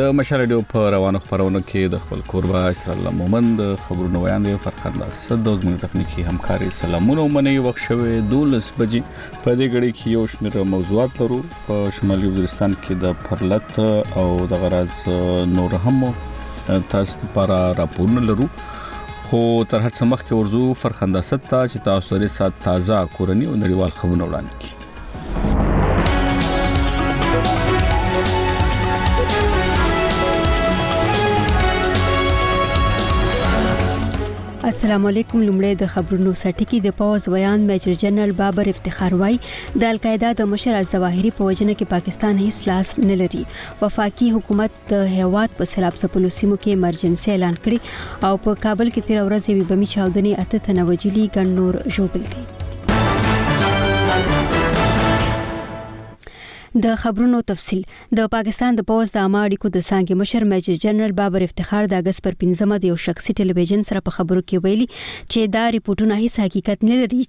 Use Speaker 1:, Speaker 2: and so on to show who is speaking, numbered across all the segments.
Speaker 1: د مشال رادیو په روانو خبرونو کې د خپل کوربه اسرار الله مومند خبرونه وړاندې فرخنده صد د زموږ تخنیکی همکاري سلامونه منی وخت شوه 12 بجې په دې غړي کې یو شمېر موضوعات لرو په شمالي وزیرستان کې د پرلت او د غراز نور هم تاسو لپاره راپورونه لرو خو تر هڅه مخکې ورزو فرخنده صد ته چې تاسو لري سات تازه کورنی او نړیوال خبرونه وړاندې کړي.
Speaker 2: السلام علیکم. لومړی د خبرونو سرټکی د پاوز بیان میجر جنرال بابر افتخار وای د القاعده د مشر الظواهری په وجنه کې پاکستان هیڅ لاس نه لري. وفاقي حکومت د هیواد په سیلاب څپلو سیمو کې ایمرجنسي اعلان کړی او په کابل کې 13 ورځې بمي چاودنې 8 تنه وجلي ګڼ نور ژوبل دي. د خبرونو تفصيل. د پاکستان د پوز د عامه اړیکو د څانګې مشر میجر جنرال بابر افتخار د اگست پر 15 د یو شخصي ټلویزیون سره په خبرو کې ویلي چې دا ریپورتونه هیڅ حقیقت نه لري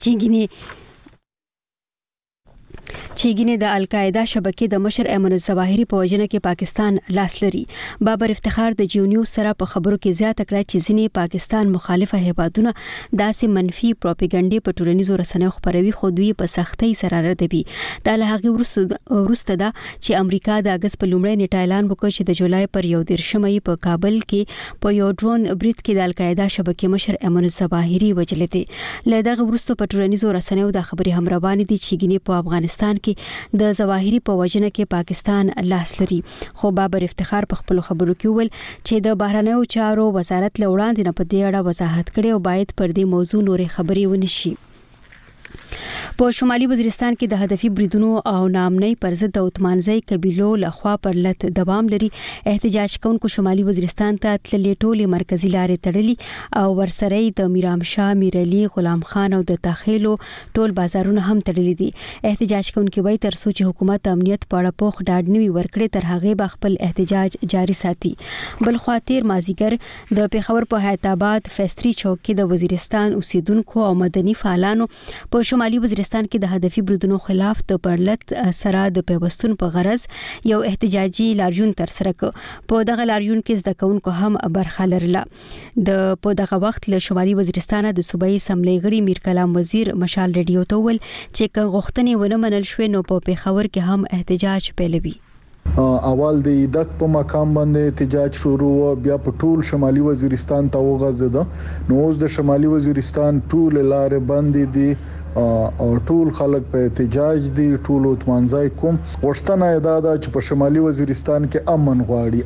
Speaker 2: چې ګینه د القاعده شبکې د مشر ایمن الظواهری په وجنه کې پاکستان لاس لري. بابر افتخار د جیو نیوز سره په خبرو کې زیاته کړه چې ځینې پاکستان مخالفه هیوادونه داسې منفي پروپاګاندا په ټولنیزو رسنیو خبروي خو دوی په سختۍ سره ردوي. دا له هغه وروسته ده چې امریکا د اگست په لومړۍ نیټه اعلان وکړ چې د جولای پر 11 په کابل کې په یو ډرون برید کې د القاعده شبکې مشر ایمن الظواهری وجل دي. له دغه وروسته په ټولنیزو رسنیو د خبري هم روان دي چې ګینه په افغانستان کې د ظواهری په وجنه کې پاکستان لاس لري. خو بابر افتخار په خپل خبرو کې ویل چې د بهرنیو چارو وزارت له وړاندې نه په دې اړه وضاحت کړي او باید پر دې موضوع نورې خبرې ونشي. په شمالي وزیرستان کې د هدفي بریدونو او نامنۍ پر ضد د عثمانزۍ قبيلو لخوا پرلت دوام لري. احتجاج کوونکو شمالي وزیرستان ته تللې ټولې مرکزی لارې تړلي او ورسره د میرام شاه، میرعلی، غلام خان او د تخیلو ټول بازارونه هم تړلي دي. احتجاج کوونکو وایي تر څو چې حکومت امنیت په اړه پوښ ډاډ نوي ورکړي تر هغه به خپل احتجاج جاري ساتي. بل خوا تیر مازیګر د پیښور په حیات آباد فیستری چوک کې د وزیرستان اوسیدونکو او مدني فعالانو په شمالي وزیرستان کې د هدفي بریدونو خلاف د پرلت سره د پیوستون په غرض یو احتجاجي لاریون تر سره ک. په دغه لاریون کې زده کوونکو هم برخه لرله. په دغه وخت له شمالي وزیرستان د صوبایي اسمبلی غړي میر کلام وزیر مشال رادیو ته ول چې غوښتنې ونه منل شوې نو په پیښور کې هم احتجاج پیلوي.
Speaker 3: اول د دک په مقام باندې احتجاج شروع بیا په ټول شمالي وزیرستان ته وغځیده. نو اوس د شمالي وزیرستان ټول لارې بندې دي او ټول خلک په احتجاج دي. ټول عثمانزۍ کوم غوښتنه ادا ده چې په شمالي وزیرستان کې امن غواړي.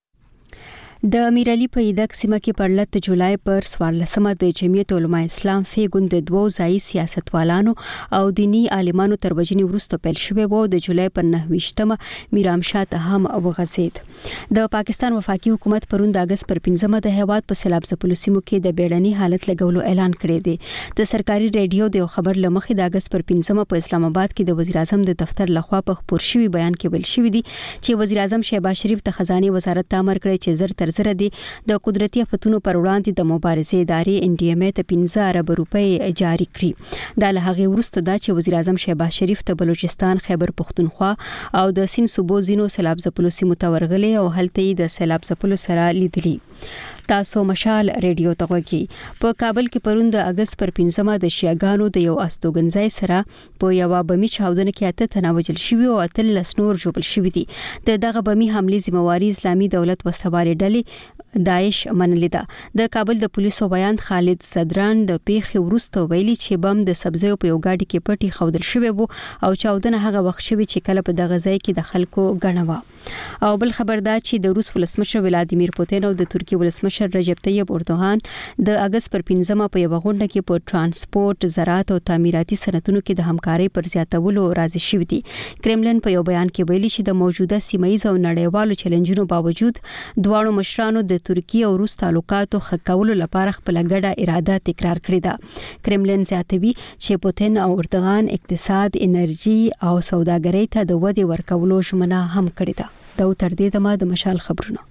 Speaker 2: د میرعلی په ایدک سیمه کې پرلت جولای پر 14مه د جمعیت علماء اسلام فی ګوند د دوو ځای سیاستوالانو او دینی عالمانو تر وجنی وروسته پیل شوی وو. د جولای پر 29مه میرام شاه ته هم وغځید. د پاکستان وفاقي حکومت پرون د اگست پر 15مه د هیواد په سیلاب ځپلو سیمو کې د بیړني حالت لګولو اعلان کړی دی. د سرکاري ریډیو د خبر لمخې د اگست پر 15مه په اسلام آباد کې د وزیر اعظم د دفتر لخوا په خبر شوی بیان کې ویل شوی دی چې وزیر اعظم شهباز شریف د خزانه وزارت ته امر کړی چې سره د قدرتي آفتونو پر وړاندې د مبارزې ادارې ان ډي ام ای ته 15 ارب روپۍ جاری کړي. دا له هغه وروسته دا چې وزیر اعظم شهباز شریف ته بلوچستان، خیبر پختونخوا او د سین صوبو زینو سیلاب ځپلو سیمو ته ورغلي او هلته د سیلاب ځپلو سره لیدلي. تاسو مشال رادیو ته وګورئ. په کابل کې پرون د اگست پر 15مه د شیعاګانو د یو استوګنځای سره په یو بمي چاودنه کې 8 تنه وژل شوي او 13 نور ژوبل شوي دي. دغه بمي حمله ذمہواری اسلامي دولت وسواري ډلې داعش منلې ده. د کابل د پولیسو بیان خالد صدران د پیښې وروسته ویلي چې بم د سبزیو په یو گاډي کې پټي خودل شوی وو او چاودنه هغه وخت شوی چې کله په دغه ځای کې د خلکو غنوا. او بل خبر دا چې د روس ولسمشر ولادیمیر پوتین او د ترکیه ولسمشر رجب طیب اردوغان د اگست پر 15مه په یو غونډه کې په ترانسپورت، زراعت او تعمیراتي صنعتونو کې د همکارۍ پر زیاتولو راضي شوي دي. کرملن په یو بیان کې ویلي چې د موجوده سیمایي او نړیوالو چیلنجونو باوجود دواړو مشرانو د ترکیه او روس تعلقاتو ښه کولو لپاره خپل ګډه اراده تکرار کړې ده. کرملن زیاتوي چې پوتین او اردوغان اقتصاد، انرژي او سوداګرۍ ته د ودې ورکولو ژمنه هم کړې ده. دا تر دې دمه د مشال خبرونه.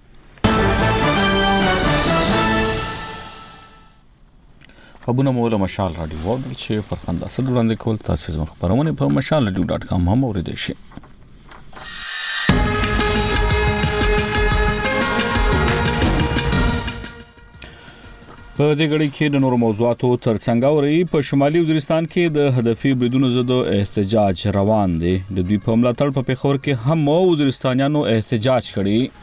Speaker 1: خبرونه مو له مشال رادیو ورډ چې فرخنده صد وړاندې کول تاسو زموږ خبرونه په mashalradio.com هم اوریدئ شئ. په دې غړي کې د نورو موضوعاتو ترڅنګ اوري په شمالي وزیرستان کې د هدفي بریدونو ضد احتجاج روان دي د دوی په ملاتړ په پیښور کې هم وزیرستانیانو احتجاج کړي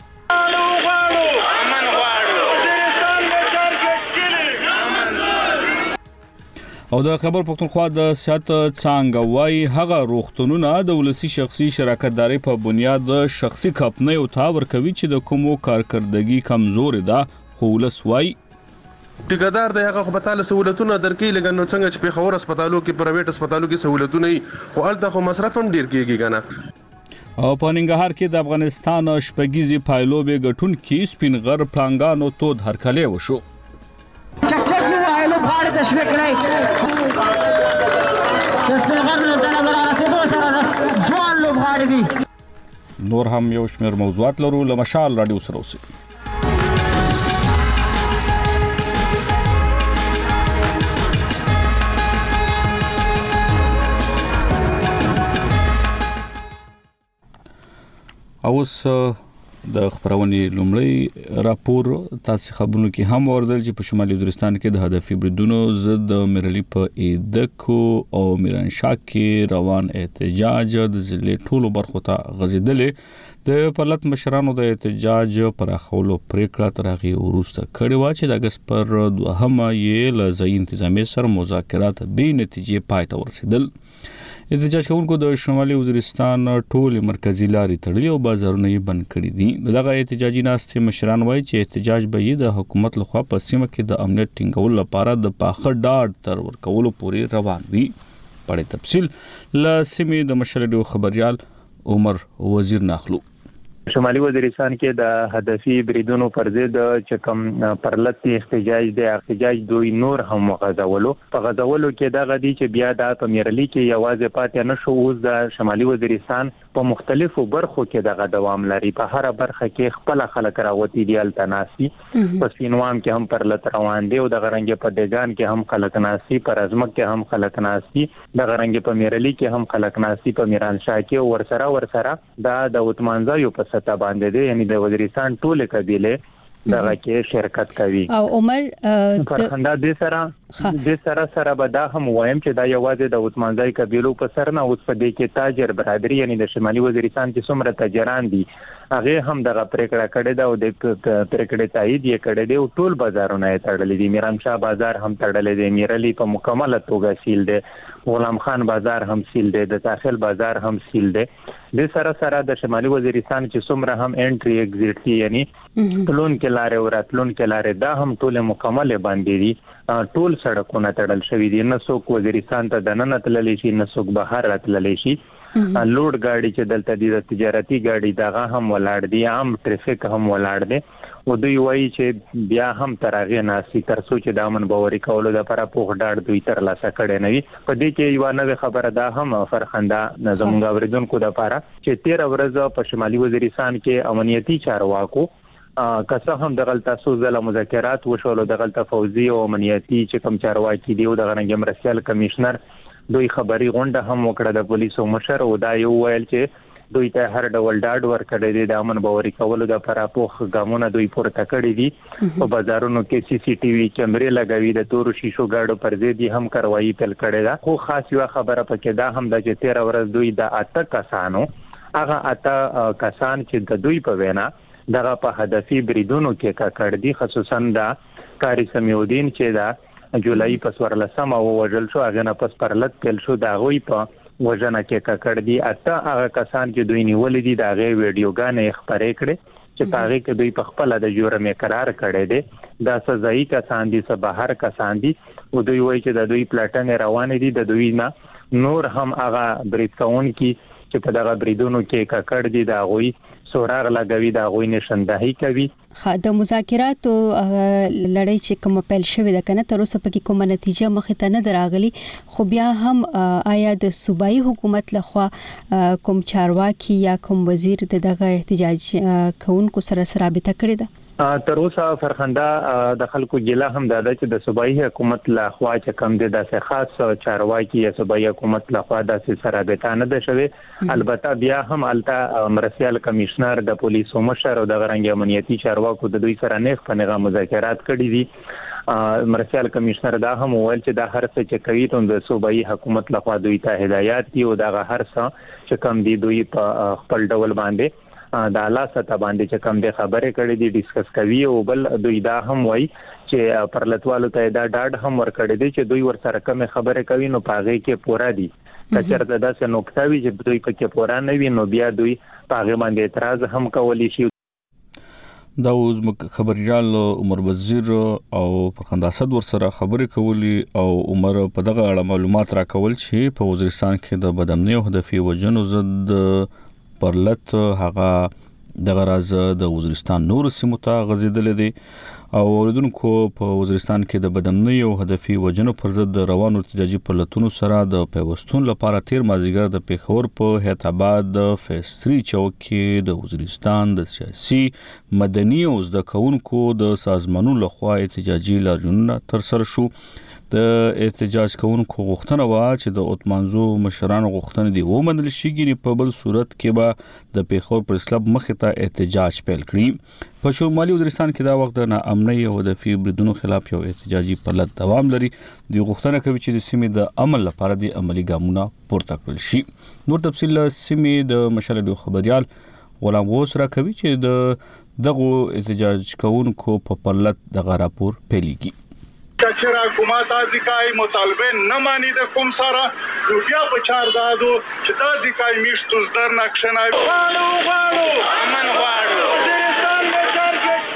Speaker 1: او د خبر پښتونخوا د سیاست څنګه وای هغه روغتونونه د ولسی شخصي شراکتداري په بنیاد شخصي کمپنۍ او تاور کوي چې د کومو کارکردګي کمزوري ده خو ولس وای
Speaker 4: ټیکدار د هغه خپل سہولتونه درکې لګنو څنګه چې په خور هسپتالو کې پرایویټ هسپتالو کې سہولتونه خو الته خو مصرف هم ډیر کیږي کنه
Speaker 1: او په ننګرهار کې د افغانستان شپږیزي پایلوبې غټون کې سپین غر پلانګانو تود هرکلی وشو
Speaker 5: چک وایلو بھاړ د شوي کړی د غرنه د رسیدو سره ځوان لو بھاړ دي
Speaker 1: نور هم یو شمېر موضوعات لرو له مشال رادیو سره اوسئ اوس د خبرونې لومړی راپور تاسو خبرونو کې هم وردل چې په شمالي وزیرستان کې د هدفي بریدونو ضد مرلی په ایدکو او میرانشاه کې روان احتجاج د ضلع ټولو برخو ته غځیدلې د پرلط مشرانو د احتجاج پراخولو پریکړه تر هغه وروسته کړې و چې د اگست پر 2 یې له ځای انتظامی سره مذاکرات به نتیجې پای ته ورسېدل احتجاج کوونکو د شمالي وزیرستان ټول مرکزی لارې تړلې او بازارونه یې بند کړي دي دغه احتجاجي ناستې مشران وایي چې احتجاج به یې د حکومت لخوا په سیمه کې د امنیت ټینګولو لپاره د پاخه ډاډ تر ورکولو پورې روان وي په تفصیل له سیمې د مشرډیو خبريال عمر وزیر ناخلو
Speaker 6: شمالي وزیرستان کې د هدفي بریدونو پر ضد چې کوم پرلط احتجاج دوی نور هم غځولو په غځولو کې دا غدي چې بیا د پمیرلی کې یوازې پاتې نشو اوس د شمالي وزیرستان په مختلفو برخو کې دغه دوام لري په هر برخه کې خپل خلک راوتی دي التناسي په سپینوام کې هم پرلط روان دي او د غرنګ په دګان کې هم خلک ناسي پر ازمک کې هم خلک ناسي د غرنګ په میرلی کې هم خلک ناسي په میرانشاه کې ورسره د وتمانځایو په ستا باندې دي یعنی د وزیرستان ټول قبيله دغه کې شرکت کوي
Speaker 2: او عمر
Speaker 6: فرخنده د سره به دا هم وایم چې دا یوازې د عثمانزای قبيلو په سر نه اوس په دې کې تاجر برادری یعنی د شمالي وزیرستان چې څومره تاجران دي هغه هم دغه پریکړه کړې ده او د پریکړې تایید یې کړې ده او ټول بازارونه یې تړلې دي میرانشاه بازار هم تړلې دی میرلی په مکمله توګه سیل دی غلام خان بازار هم سیل دی د ساحل بازار هم سیل دی د سره د شمالي وزیرستان چې څومره هم انټری ایگزیټ یعنی تلون کې لارې او راتلون کې لارې دا هم ټول مکمله باندې دي ټول سړکونه تړل شوی دي نه څوک وزیرستان ته دننه تللی شي نه څوک بهر راتللی شي لوډ گاډي چې دلته د تجارتي گاډي دغه هم ولاړ دي عام ټریفیک هم ولاړ دي او دوی وایي چې بیا هم ترغه ناسي تر څو چې د امن باوري کولو لپاره په ډاډ دوی تر لاسه کړي نه وي په دې کې یو نوې خبره ده هم فرخنده زموږ اوریدونکو لپاره چې 13 ورځې په شمالي وزیرستان کې امنیتي چارواکو که هم د غلطه سوزله مذاکرات وشول د غلطه فوزي او امنیتي چې کوم چارواکي دی او د غنګم مرسیال کمشنر دوی خبري غونډه هم وکړه د پولیسو مشر او دا یو ویل چې دوی ته هر ډول ډاډ ورکړی دی د امن باوري کولو د پراپوخ ګامونه دوی پورته کړی دي په بازارونو کې سی سی ټي وي کیمرې لګوي د تورو شیشو گاډو پر ضد هم کاروایی پیل کړی دا خو خاص یو خبره پکې دا هم د 13 ورځ دوی د اته کسانو هغه اته کسان چې د دوی په وینا دغه په هدفي بریدونو کې کړ دي خصوصا د کاری سمیودین چې دا جولای په 14 او وجل شو هغه نه پس پرلط پیل شو دا غوي په وژنه کې کړ دي اته هغه کسان چې دوی نیولې دي دا غي ویډیوګانې خبرې کړې چې هغه کې دوی په خپل د جرم اقرار کړي دي دا سزایي کسان دي سبهر کسان دي او دوی وایي چې د دوی پلاټن روان دي د دوی نه نور هم هغه برید کون کی چې په دغه بریدونو کې کړ دي دا غوي سوراغ لګوي دا غوي نشندهي کوي
Speaker 2: د مذاکراتو لړۍ چې کوم پیل شوې ده کنه تر اوسه پکې کومه نتیجه مخې ته نه دراغلي خو بیا هم آیا د صوبایي حکومت لخوا کوم چارواکي یا کوم وزیر دغه احتجاج کوونکو سره رابطه کړې ده
Speaker 6: تر اوسه فرخنده د خلکو ګیله هم ده چې د صوبایي حکومت لخوا چې کوم د داسې خاص چارواکي یا صوبایي حکومت لخوا داسې سره رابطه نه ده شوې البته بیا هم الته مرسیال کمشنر د پولیسو مشر او د غرنګ امنیتي چارواکو د دوی سره نیغ په نیغه مذاکرات کړي دي مرسیال کمشنر دا هم ویل چې دا هر څه چې کوي د صوبایي حکومت لخوا دوی ته هدایات دي او دا هر څه چې کم دي دوی په خپل ډول باندې د اعلی سطح باندې چې کم د خبرې کړې دي ډیسکس کوي او بل دوی دا هم وایي چې پرلتوالو ته دا ډاډ هم ورکړي دي چې دوی ورسره کم خبرې کوي نو پاغه کې پورا دي کچرته دا څه نقطه وي چې دوی پکې پورا نه وي نو بیا دوی پاغه باندې اعتراض هم کولی شي.
Speaker 1: دا اوس خبريال عمر وزیر او فرخنده اسد ورسره خبرې کولی او عمر په دغه اړه معلومات راکول چې په وزیرستان کې د بدامنۍ او هدفي وجنو ضد پرلت هغه دغه راز د وزیرستان نور سیمو ته غځیدل دي او اوریدونکو په وزیرستان کې د بدامنۍ او هدفي وجنو پر ضد روانو احتجاجي پرلتونو سره د پیوستون لپاره تیر مازیګر د پیښور په هیات آباد د فیس 3 چوک کې د وزیرستان د سیاسي مدني او زده کوونکو د سازمانونو لخوا احتجاجي لاریونونه تر سره شو. د احتجاج کوونکو غوښتنه وا چې د اتمانزو مشرانو غوښتنې دی ومنل شي ګری په بل صورت کې به د پیښور پریس کلب مخې ته احتجاج پیل کړي. په شمالي وزیرستان کې دا وخت د ناامنۍ او د فی بریدونو خلاف یو احتجاجي پرلت دوام لري. د غوښتنه کوي چې د سیمې د عمل لپاره د عملی ګامونه پورته کړل شي. نور تفصیل سیمې د مشال رادیو خبريال غلام غوث را کوي چې د دغه احتجاج کوونکو په پرلت د راپور پیلېږي.
Speaker 7: کچرا حکومت ازیکای مطالبه نه مانی د کوم سره نو بیا په چار دادو چې د ازیکای میشتو زدر نقشنای غواړو امن غواړو وزیرستان د ټارګټ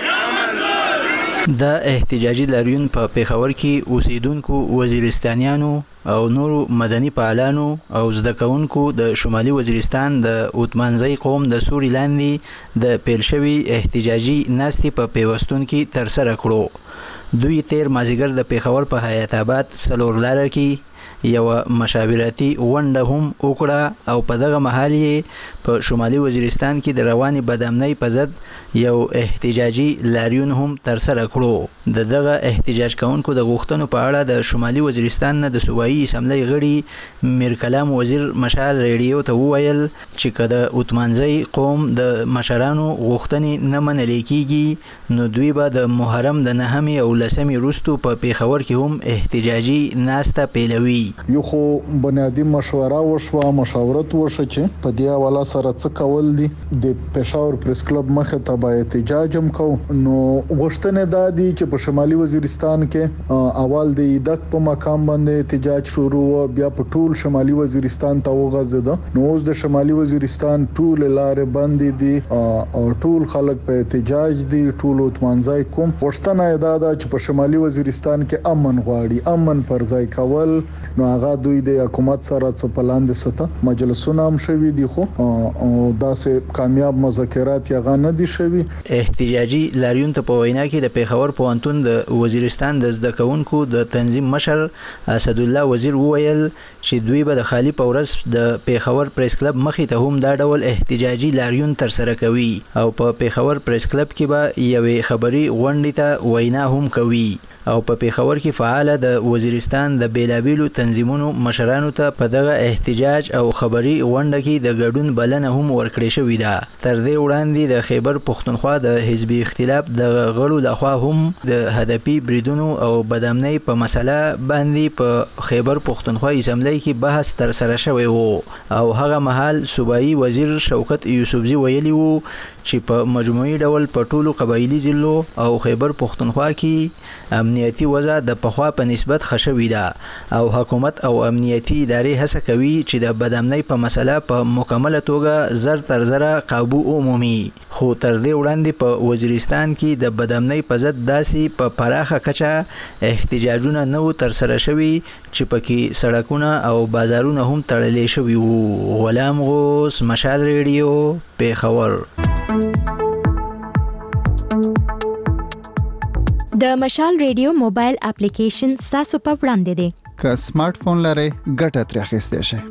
Speaker 7: کړي.
Speaker 8: د احتجاجي لاریون په پیښور کې اوسیدونکو وزیرستانیانو او نورو مدني فعالانو او زده کوونکو د شمالي وزیرستان د اوتمانزی قوم د سوري لاندې د پیل شوي احتجاجي ناستې په پیوستون کې تر سره کړو. دوی تیر مازیګر د پیښور په حیات آباد سلور لار کې یو مشاورتي ونډه هم وکړه او په دغه محل په شمالي وزیرستان کې د رواني بدامنۍ په ضد یو احتجاجي لاریون هم تر سره کړو. دغه احتجاج کوونکو د غوښتنو په اړه د شمالي وزیرستان نه د صوبایي اسمبلی غړي میر کلام وزیر مشال ریډیو ته وویل چې کله اوتمانزی قوم د مشرانو غوښتنې نه منل کیږي نو دوی به د محرم د 9 او 10 روستو په پیښور کې هم احتجاجي ناسته پیلوي.
Speaker 3: یو خو بنیادی مشوره وشوه مشاورت وشو چې په دې حواله سره څه کول دي د پېښور پریس کلب مخه ته به احتجاج هم کو نو غوښتنه دا دي چې په شمالي وزیرستان کې اول د ایدک په مقام باندې احتجاج شروع بیا په ټول شمالي وزیرستان ته وغځید نو اوس د شمالي وزیرستان ټول لارې بندې دي او ټول خلک په احتجاج دي ټول اتمانځای کوم غوښتنه دا ده چې په شمالي وزیرستان کې امن غواړي امن پر ځای کول نو هغه دوی د حکومت سره څه پلاند سته مجلسونه هم شوي دي خو او داسې کامیاب مذاکرات یې نه دي شوي.
Speaker 8: احتجاجي لاریون ته په وینا کې د پیښور پوهنتون د وزیرستان د زده کوونکو د تنظیم مشر اسد الله وزیر وویل چې دوی به د خالی په ورځ د پیښور پریس کلب مخې ته هم دا ډول احتجاجي لاریون تر سره کوي او په پیښور پریس کلب کې به یوې خبري غونډې ته وینا هم کوي او په پیښور کې فعال د وزیرستان د بیلابیلو تنظیمونو مشرانو ته په دغه احتجاج او خبري غونډه کې د ګډون بلنه هم ورکړې شوې ده. تر دې وړاندې د خیبر پښتونخوا د حزبي اختلاف د غړو لخوا هم د هدفي بریدونو او بدامنۍ په مسله باندې په خیبر پښتونخوا اسمبلی کې بحث تر سره شوی وو او هغه مهال صوبایي وزیر شوکت یوسفزي ویلي وو چې په مجموعي ډول په ټولو قبایلی ضلعو او خیبر پښتونخوا کې امنیتي وضع د پخوا په نسبت ښه شوې ده او حکومت او امنیتي ادارې هڅه کوي چې د بدامنۍ په مسله په مکمله توګه زر تر زره قابو ومومي. خو تر دې وړاندې په وزیرستان کې د بدامنۍ په ضد داسې په پراخه کچه احتجاجونه نه و تر سره شوي چې پکې سړکونه او بازارونه هم تړلې شوي وو. غلام غوث مشال ریډیو پیښور.
Speaker 9: د مشال ریډیو موبایل اپلیکیشن تاسو په وړاندې دی.
Speaker 10: که سمارټ فون لرئ ګټه ترې اخیستی شئ.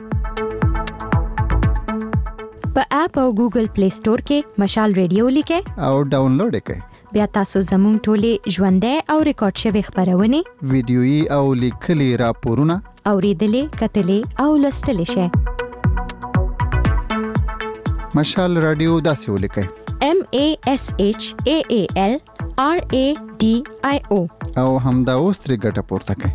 Speaker 9: په اپ او ګوګل پلی سٹور کې مشال ریډیو لیکئ
Speaker 10: او ډاونلوډ یې کړئ.
Speaker 9: بیا تاسو زموږ ټولې ژوندۍ او ریکارډ شوي خبرونه
Speaker 10: ویډیويي او لیکلي راپورونه
Speaker 9: اوریدلې کتلې او لوستلې شئ.
Speaker 10: مشال رادیو داسې ولیکئ
Speaker 9: MASHAALRADIO
Speaker 10: او همدا اوس ترې ګټه پورته کړئ.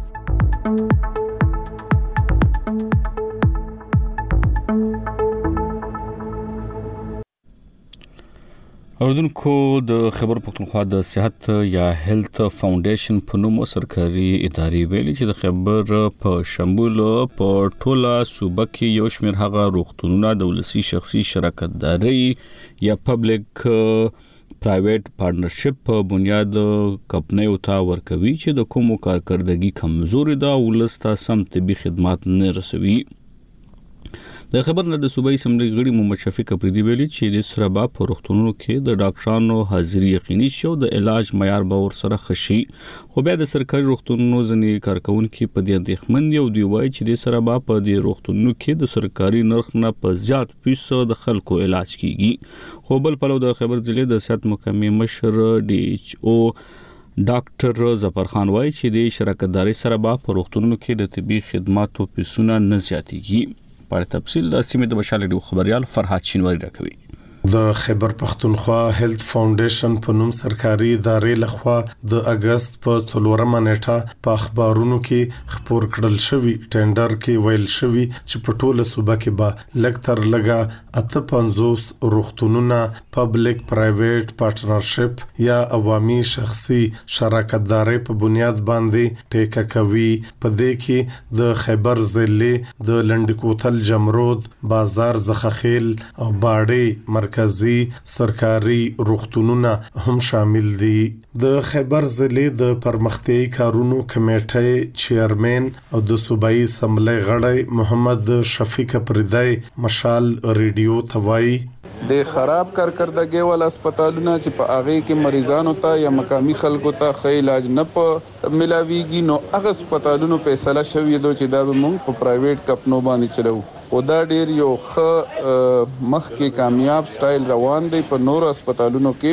Speaker 1: اوردونکو د خیبر پختونخوا د صحت یا هیلث فاونډیشن په نوم سرکاري ادارې ویلي چې د خیبر په شمول په ټوله صوبه کې یو شمېر هغه روغتونونه د ولسي شخصي شراکتداري یا پبلک پرایویټ پارټنرشپ په بنیاد کمپنیو ته ورکوي چې د کومو کارکردګي کمزوري ده ولس ته سم طبي خدمات نه رسوي. د خبر نه د صوبایي اسمبلی غړي محمد شفیق افریدي ویلي چې د سرابا په روغتونونو کې د ډاکټرانو حاضري یقیني شي او د علاج معیار به ورسره خشي. خو بیا د سرکاري روغتونونو ځینې کارکونکو په دې اندېښمن دي او دوی وایي چې د سرابا په دې روغتونونو کې د سرکاري نرخ نه په زیات پیسو د خلکو علاج کیږي. خو بل پلو د خبر ضلع د صحت محکمې مشر DHO ډاکټر ظفر خان وایي چې د شراکتداري سره په روغتونونو کې د طبي خدماتو پیسونه نه زیاتېږي. په تفصیل د سیمې د بشالډیو خبريال فرحات شینواری راکوي.
Speaker 11: د خیبر پختونخوا هیلث فاونډیشن په نوم سرکاري ادارې لخوا د اگست په 4مه نیټه په اخبارونو کې خبر کړل شوی ټینډر کې ویل شوی چې په ټوله صوبه کې به لکتر لګا 58 روغتونونه پبلک پرایویټ پارټنرشپ یا عوامي شخصي شراکتداري په بنیاد باندې ټیکه کوي. په دې کې د خیبر ضلع د لنډکوتل جمرود بازار زخخیل او باړې مرکزی سرکاري روغتونونه هم شامل دي. د خیبر ضلع د پرمختیايي کارونو کمیټې چیرمن او د صوبایي اسمبلی غړی محمد شفیق افریدی مشال ریډیو توای
Speaker 12: د خراب کارکردګي ول هسپتالونه چې په هغه کې مریضانو ته یا مقامی خلکو ته ښه علاج نه ملاويږي نو هغه هسپتالونو فیصله شوې ده چې دا به موږ په پرایویټ کمپنیو باندې چلو او دا ډیر یو ښه مخ کې کامیاب سټایل روان دی. په نور هسپتالونو کې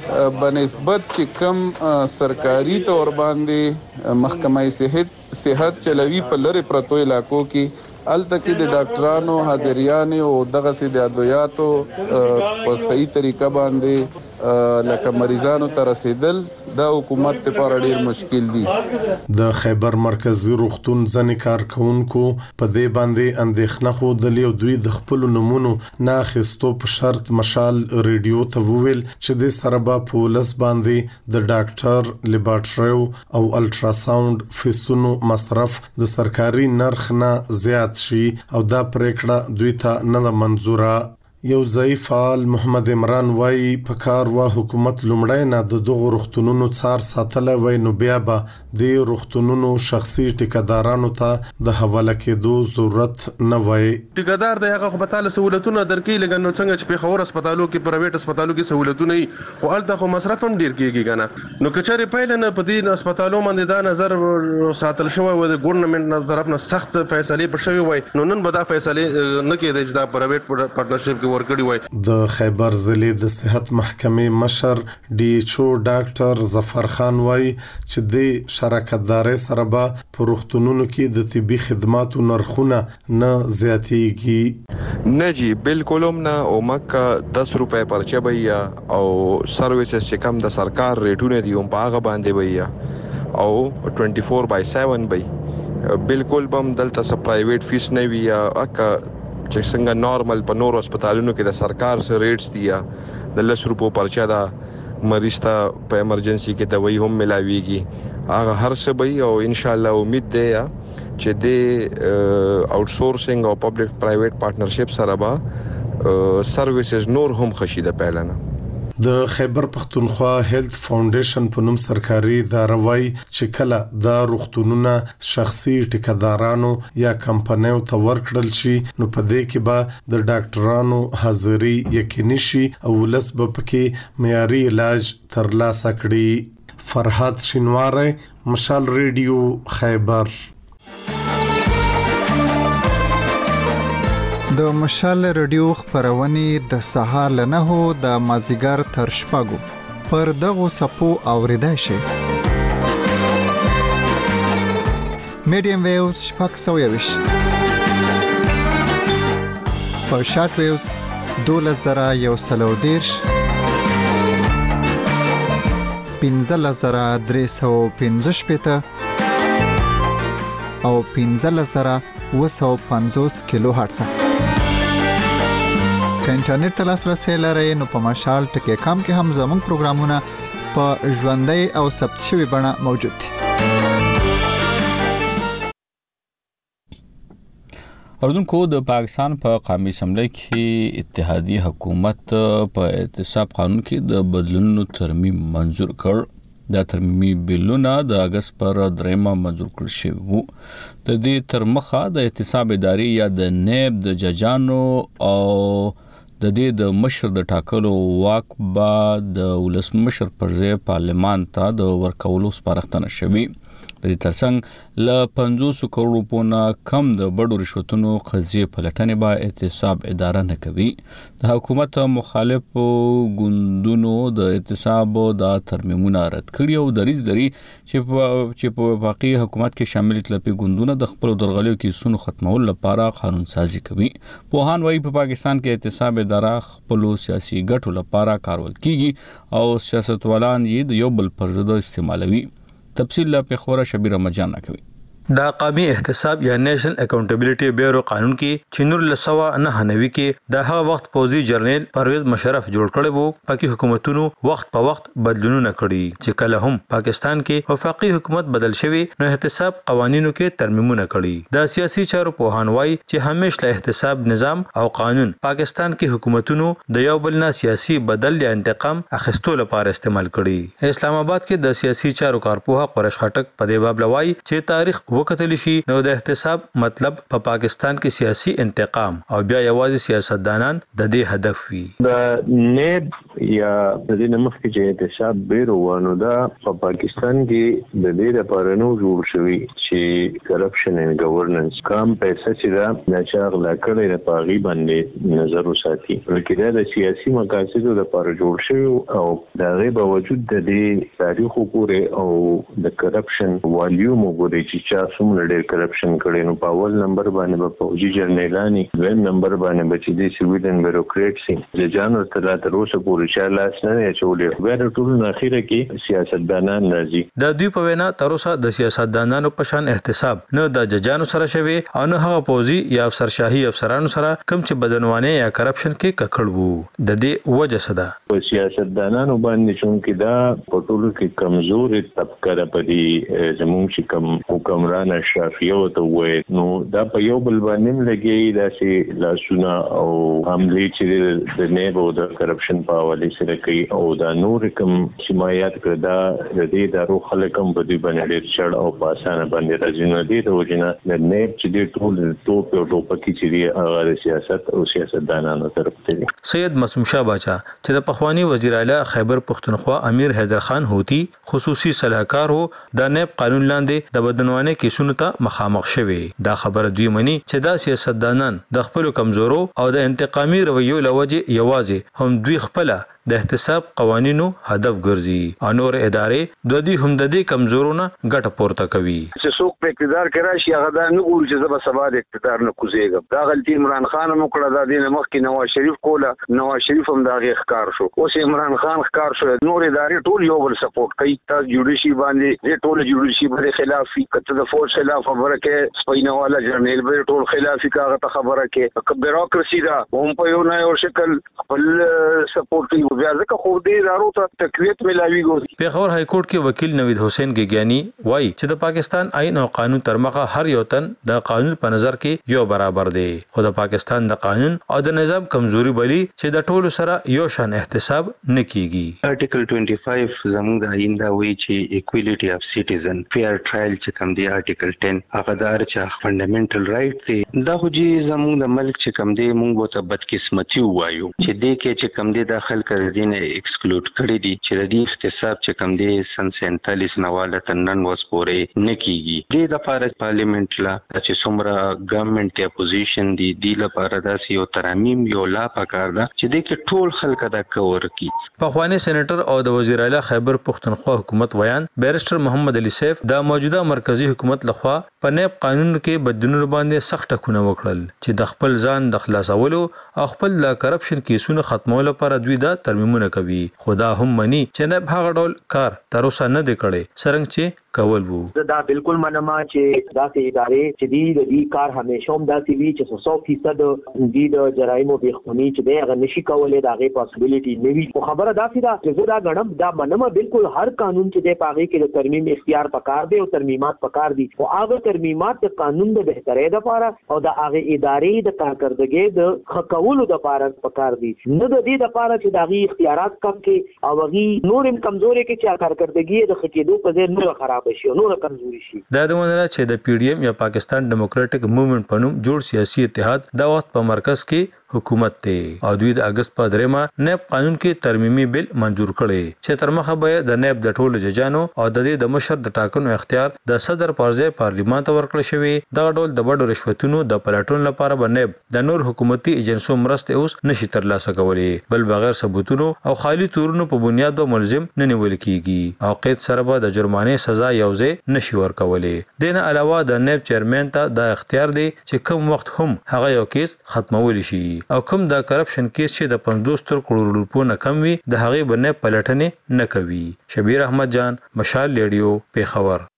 Speaker 12: بنسبت چې کم سرکاري تور باندې محکمه صحت چلوي په لری پرتو علاقو کې الته کې د ډاکټرانو حاضریان او دغه سي د ادویاتو په صحیح طریقه باندې لکه مریضانو ته رسیدل دا حکومت لپاره ډیر مشکل دي.
Speaker 11: د خیبر مرکزی روغتون ځنې کارکونکو په دې باندې اندېښنه خوده او دوی د خپل نمونو نه اخیستو په شرط مشال ریډیو ته وویل چې د سربا پولیس باندې د ډاکټر لیبارټریو او الټراساوند فیسونو مصرف د سرکاري نرخ نه زیات شي او دا پریکړه دوی ته نه منزوره. یو ضعیف فعال محمد عمران وای په کار وا حکومت لومړی نه د دغه روغتونونو څار ساتل وای نو بیا به د روغتونونو شخصي ټیکدارانو ته د حواله کېدو ضرورت نه وای.
Speaker 4: ټیکدار د هغه په تعالی سہولتونه درکې لګنو څنګه چې په خور هسپتالو کې پرایویټ هسپتالو کې سہولتونه خو الته خو مصرف هم ډیر کیږي کنه نو کچاري پایله په دې هسپتالو باندې دا نظر ساتل شوی و د ګورنمنت نه طرف نه سخت فیصله پر شوی وای نو نن به دا فیصله نه کېږي چې دا پرایویټ پارټنرشپ کې
Speaker 11: د خیبر ضلع د صحت محکمې مشر DHO ډاکټر ظفر خان وای چې د شراکتداري سره به په روغتونونو کې د طبي خدماتو نرخونه نه زیاتېږي.
Speaker 13: نه جی بالکل هم نه او مکه 10 روپے پرچه بیا او سرویسز چې کم د سرکار ریټونه دی هم په هغه باندې بیا او 24/7 بیا بالکل بم دلته س پرایویټ فیس نه ویا اکه چې څنګه نارمل په نور هسپتالونو کې د سرکار سره ریټس دي د 10 روپو پرچا دا مریض ته په ایمرجنسي کې دوايي هم ملاويږي هغه هر څه به او ان شاء الله امید ده چې د آوټسورسینګ او پبلک پرایویټ پارټنرشپ سره به سرویسز نور هم خشي د پهلنه.
Speaker 11: د خیبر پختونخوا هیلث فاونډیشن په نوم سرکاري اداره وای چې کله د روغتونونو شخصي ټیکدارانو یا کمپنیو ته ورکړل شي نو په دې کې به د ډاکټرانو حاضري یقیني شي او ولس به پکې معیاري علاج ترلاسه کړي. فرحات شینواری مشال ریډیو خیبر.
Speaker 10: د مشال رادیو خبرونه د سهار له 9 د مازیګر تر شپږو پر دغه سپو اوریدای شي. میډیم ویوز شپږ 120 په شارټ ویوز 2110 15315 او 15750 کیلو هرتز. که انټرنیټ ته لاسرسي لرئ نو په مشال ټکی کام کې هم زموږ پروګرامونه په ژوندۍ او ثبت شوی بڼه موجود دي.
Speaker 1: اردوونکو د پاکستان په قومي اسمبلی کې اتحادیه حکومت په اعتصاب قانون کې د بدلونونو ترمیم منظور کړ. دا ترمیمي بلونه د اگست پر 3 منظور کړل شوی وو. د دې تر مخه د احتساب ادارې یا د نیب د ججانو او د دې د مشر د ټاکلو واک با د ولسمشر پر ځای پارلمان ته د ورکولو سپارښتنه شوی. د دې ترڅنګ ل 500 کروڑ روپو نه کم د بډو رشوتونو قضیه پلټنې با احتساب اداره نه کوي. د حکومت مخالف ګوندونو د احتساب د ترمیمونه رد کړي او دریځ لري چې په وفاقي حکومت کې شامل ائتلافي ګوندونه د خپل درغلیو کیسونو ختمولو لپاره قانون سازي کوي. پوهان وايي په پاکستان کې احتساب اداره خپل سیاسي ګټو لپاره کارول کیږي او سیاستوالان یې د یو بل پر ضد استعمالوي. تفصیل لا په خوره شبیر رمضان کوي.
Speaker 14: دا قومي احتساب یا نیشنل اکاونټیبلټی بیورو قانون کې چې 1999 کې د هغه وخت پوزي جرنیل پرویز مشرف جوړ کړی وو. پاکي حکومتونو وخت په وخت بدلونونه کړي چې کله هم پاکستان کې وفاقي حکومت بدل شوی نو احتساب قوانینو کې ترمیمونه کړي. د سیاسي چارو پوهان وایي چې همیشه احتساب نظام او قانون پاکستان کې حکومتونو د یو بل نه سیاسي بدل یا انتقام اخیستو لپاره استعمال کړي. اسلام آباد کې د سیاسي چارو کارپوه قریش خټک په دې باب لوي چې تاریخ وکتل شي نو د احتساب مطلب په پاکستان کې سیاسي انتقام او بیا یوازې سیاستدانان د دې هدف وي.
Speaker 15: د نیب یا د دې نمخ کې چې احتساب بیرو ونه دا په پاکستان کې د دې لپاره نو جوړ شوی چې کرپشن ان گورننس کم پیسې چې دا نشاغ لا کړی د پاغي باندې نظر وساتي. ورکه د سیاسي مقاصدو لپاره جوړ شوی او دا غي باوجود د دې تاریخ پورې او د کرپشن والیوم وګوري چې څومره ډېر کرپشن کړي. نو په اول نمبر باندې په فوجي جرنیلانی، دویم نمبر باندې بچی دي سیویلین بیوروکریټسي د جانو تر اوسه پورې چې لاس نه چولې. بیا ټول نه اخیره کې سیاستدانان راځي.
Speaker 14: د دوی په وینا تر اوسه د سیاستدانانو په شان احتساب نه د ججانو سره شوی او نه هغه فوجي یا افسرشاهي افسرانو سره کوم چې بدنوانه یا کرپشن کې ککړ وو. د دې وجه څه ده؟
Speaker 15: په سیاستدانانو باندې چې دا په ټولو کې کمزوري طبقه را پدې زموږ چې کم حکمران اشرافیه ته وای نو دا په یو بل باندې لګي دا چې لاسونه او حمله چې د نیب او د کرپشن په حواله سره کوي او دا نور کوم حمایت کړه دا د دې دارو خلکم په دې باندې ډېر چړ او په اسانه باندې راځي. نو دې د وجنه د نیب چې د ټول پکې چې دی هغه سیاست او سیاستدانانو طرف ته.
Speaker 14: سید معصوم شاه باچا چې د پخوانی وزیر اعلی خیبر پختونخوا امیر حیدر خان هوتی خصوصي صلاحکار وو د نیب قانون لاندې د بدنوانه کیسونو ته مخامخ شوی. دا خبره دوی مني چې دا سیاستدانان د خپل کمزورو او د انتقامي رویو لوجه یوازې هم دوی خپل د احتساب قوانینو هدف ګرځي او نور ادارې د دې هم د دې کمزورونه ګټه پورته کوي.
Speaker 16: چې څوک په اقتدار کې راشي هغه دا نه ګوري چې زما سبا د اقتدار نه کوزيږم. دا غلطي عمران خان هم کړه. دا دینه مخکې نواز شریف کوله. نواز شریف هم دا غي ښکار شو. اوس عمران خان ښکار شو. نور ادارې ټول یو بل سپورټ کوي. تاسو جوډیشي باندې ټول جوډیشي باندې خلاف کته د فوج خلاف خبره کې سپینواله جرنیل به ټول خلافي کاغه ته خبره کې بیروکراسي دا هم په یو نه یو شکل خپل سپورټ کوي. بیا ځکه خو دې ادارو ته تقویت ملاويږي.
Speaker 14: پیښور های کورټ کې وکیل نوید حسین ګیګیانی وایي چې د پاکستان آئین او قانون تر مخه هر یو تن د قانون په نظر کې یو برابر دی. خو د پاکستان د قانون او د نظام کمزوري بلی چې د ټولو سره یو شان احتساب نه کیږي.
Speaker 17: آرټیکل 25 زموږ د آئین دا وایي چې ایکوالټي اف سټیزن فیر ټرایل چې کوم دی آرټیکل 10 هغه د هر فندامنټل رائټ دی. دا خو چې زموږ د ملک چې کوم دی موږ ته بدقسمتي وایو چې دې کې چې کوم دی داخل کړی دي نه ایکسکلود کړی دي چې د دې احتساب چې کوم دی سن 47 نواله تنن وس پورې نه کیږي. دې د لپاره پارلیمنت لا چې څومره ګورنمنت یا اپوزیشن دي د لپاره داسې یو ترامیم یو لا پکار ده چې دې کې ټول خلک ادا کور کی.
Speaker 14: پخوانی سېنیټر او د وزیر اعلی خیبر پختونخوا حکومت ویان بیرسټر محمد علي سیف د موجوده مرکزی حکومت لخوا په نیب قانون کې بدلونونو باندې سخت ټکونه وکړل چې د خپل ځان د خلاصولو او خپل کرپشن کیسونو ختمولو لپاره دوی دا ترمیمونه کوي. خدا هم مني چې نه هغه ډول کار تر اوسه نه دی کړی څرنګه چې کول وو.
Speaker 18: دا بالکل منما چې داسې ادارې چې د دې کار همیشه هم داسې وي چې 100% د جرایمو بېخونی چې دی هغه نشي کولای د هغې پاسبیلیټي نه وي. خو خبره داسې ده چې زه دا ګڼم دا منمه بالکل هر قانون چې دی په هغې کې د ترمیم اختیار پکار دی او ترمیمات پکار دي. خو هغه ترمیمات د قانون د بهترۍ دپاره او د هغې ادارې د کارکردګۍ د ښه کولو دپاره پکار دي، نه د دې دپاره چې د هغې اختیارات کم کړي او هغې نور هم کمزورې کړي چې کارکردګي یې د ښه کېدو په ځای نوره خراب شي او نوره کمزوري شي.
Speaker 14: دا د ونه چې د پی ډی ایم یا پاکستان ډیموکراټک موومېنټ په نوم جوړ سیاسي اتحاد دا وخت په مرکز کې حکومت ته او دوی د اگست په درېمه نیب قانون کې ترمیمي بل منجور کړي چې تر مخه به د نیب د ټولو ججانو او د دې د مشر د ټاکنو اختیار د صدر پرځای پارلیمان ته ورکړل شوی. دا ډول د بډو رشوتونو د پلټون لپاره به نیب د نور حکومتي ایجنسو مرسته اوس نشي ترلاسه کولی، بل بغیر ثبوتونو او خالی تورونو په بنیاد به ملزم نه نیول کیږي او قید سره به د جرمانه سزا یوځای نشي ورکولی. دینه علاوه د نیب چیرمن ته د اختیار دی چې کوم وخت هم هغه یو کیس ختمول شي او کوم د کرپشن کیس چې د 50 کروڑ روپو نه کم وي د هغې باندې پلټنې نه کوي. شبیر احمد جان، مشال ریډیو، پیښور.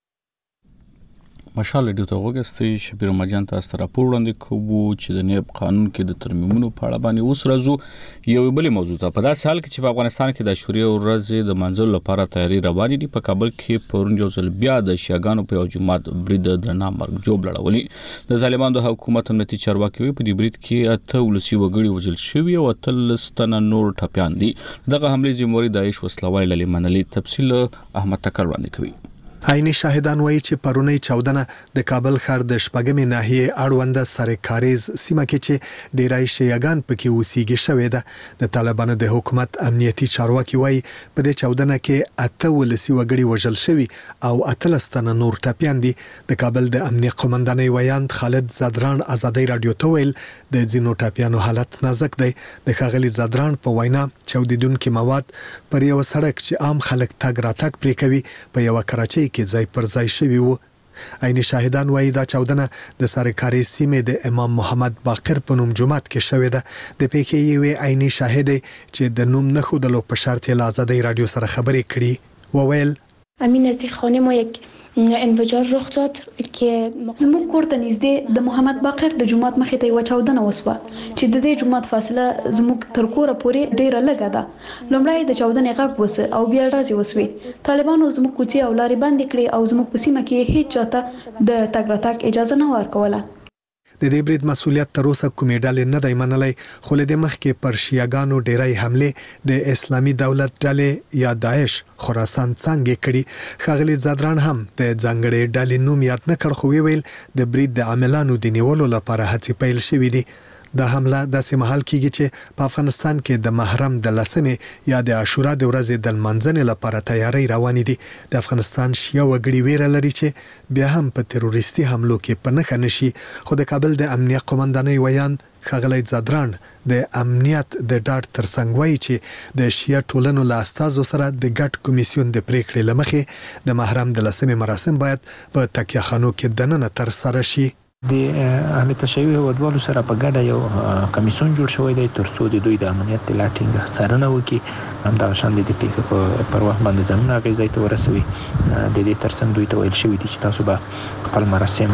Speaker 1: مشال ریډیو ته وګورئ. شبیر احمد جان تاسو ته راپور وړاندې کوو چې د نیب قانون کې د ترمیمونو په اړه باندې اوس راځو یو بل موضوع ته. په داسې حال کې چې په افغانستان کې د عاشورې ورځې د منځلو لپاره تیاری روانې دي، په کابل کې پرون یو ځل بیا د شیعاګانو په یو جماعت برید درنه مرګ جوړ لړولي. د ظالمانو د حکومت امنیتي چارواکي وي په دې برید کې 8 ولسي وګړي وژل شوي او 13 تنه نور ټپیان دي. دغه حملې ذمہواري داعش وسلوال للی منلي. تفصیل احمد تکر وړاندې کوي.
Speaker 19: عیني شاهدان وایي چې پرونی 14 د کابل ښار د شپږمې ناحیه اړوند سرکاریز سیمه کې چې ډیرای شیعاګان پکې اوسېږي شوې ده. د طالبانو د حکومت امنیتي چارواکي وایي په دې 14 کې 8 ولسي وګړي وژل شوي او 13 تنه نور ټپیان دي. د کابل د امنیت قومندانۍ ویاند خالد زادران ازادي رادیو ته ویل د ځینو ټپیانو حالت نازک دی. د ښاغلي زادران په وینا چاودیدونکو مواد پر یو سړک چې عام خلک تګ راتګ پرې کوي په یو کراچۍ کې ځای پر ځای شوی وو. عیني شاهدان وایي دا 14 د سرکاري سیمې د امام محمد باقر په نوم جماعت کې شوې ده. د پیښې یوې عیني شاهد چې د نوم نه ښودلو په شرط له ازادي رادیو سره خبرې کړي وویل
Speaker 20: همین نزدیک خانه ما یک انفجار رخ داد که
Speaker 21: زموږ کور ته نږدې د محمد باقر د جماعت مخې ته یو چاودنه وسوه چې د دې جماعت فاصله زموږ تر کوره پورې ډیره لږه ده. لومړی د چاودنې غږ وسه او بیا ډزې وسوې. طالبانو زموږ کوڅې او لارې بندې کړې او زموږ په سیمه کې هیڅ چاته د تګ راتګ اجازه نه ورکوله.
Speaker 19: د دې برید مسولیت تر اوسه کومې ډلې نه دی منلی، خو له دې مخکې پر شیعاګانو ډیری حملې د اسلامي دولت ډلې یا داعش خراسان څنګه کړي. ښاغلي زادران هم د ځانګړې ډلې نوم یاد نه کړ، خو ویل د برید د عاملانو د نیولو لپاره هڅې پیل شوې دي. دا حمله داسې مهال کیږي چې په افغانستان کې د محرم د 10مې یا د عاشورا د ورځې د لمانځنې لپاره تیاری روانې دي. د افغانستان شیعه وګړي ویره لري چې بیا هم په تروریستي حملو کې په نښه نشي. خو د کابل د امنیت قومندانۍ ویاند ښاغلی زادران د امنیت د ډاډ ترڅنګ وایي چې د شیعه ټولنو له استازو سره د ګډ کمیسیون د پریکړې له مخې د محرم د 10مې مراسم باید په تکیه خانو کې دننه ترسره شي.
Speaker 22: د اهل تشیع هیوادوالو سره په ګډه یو کمیسیون جوړ شوی دی ترڅو د دوی د امنیت لا ټینګه څارنه وکړي. همدغه شان د دې پیښې پر وخت باندې ځانونه هغې ځای ته ورسوي. د دې ترڅنګ دوی ته ویل شوي دي چې تاسو به خپل مراسم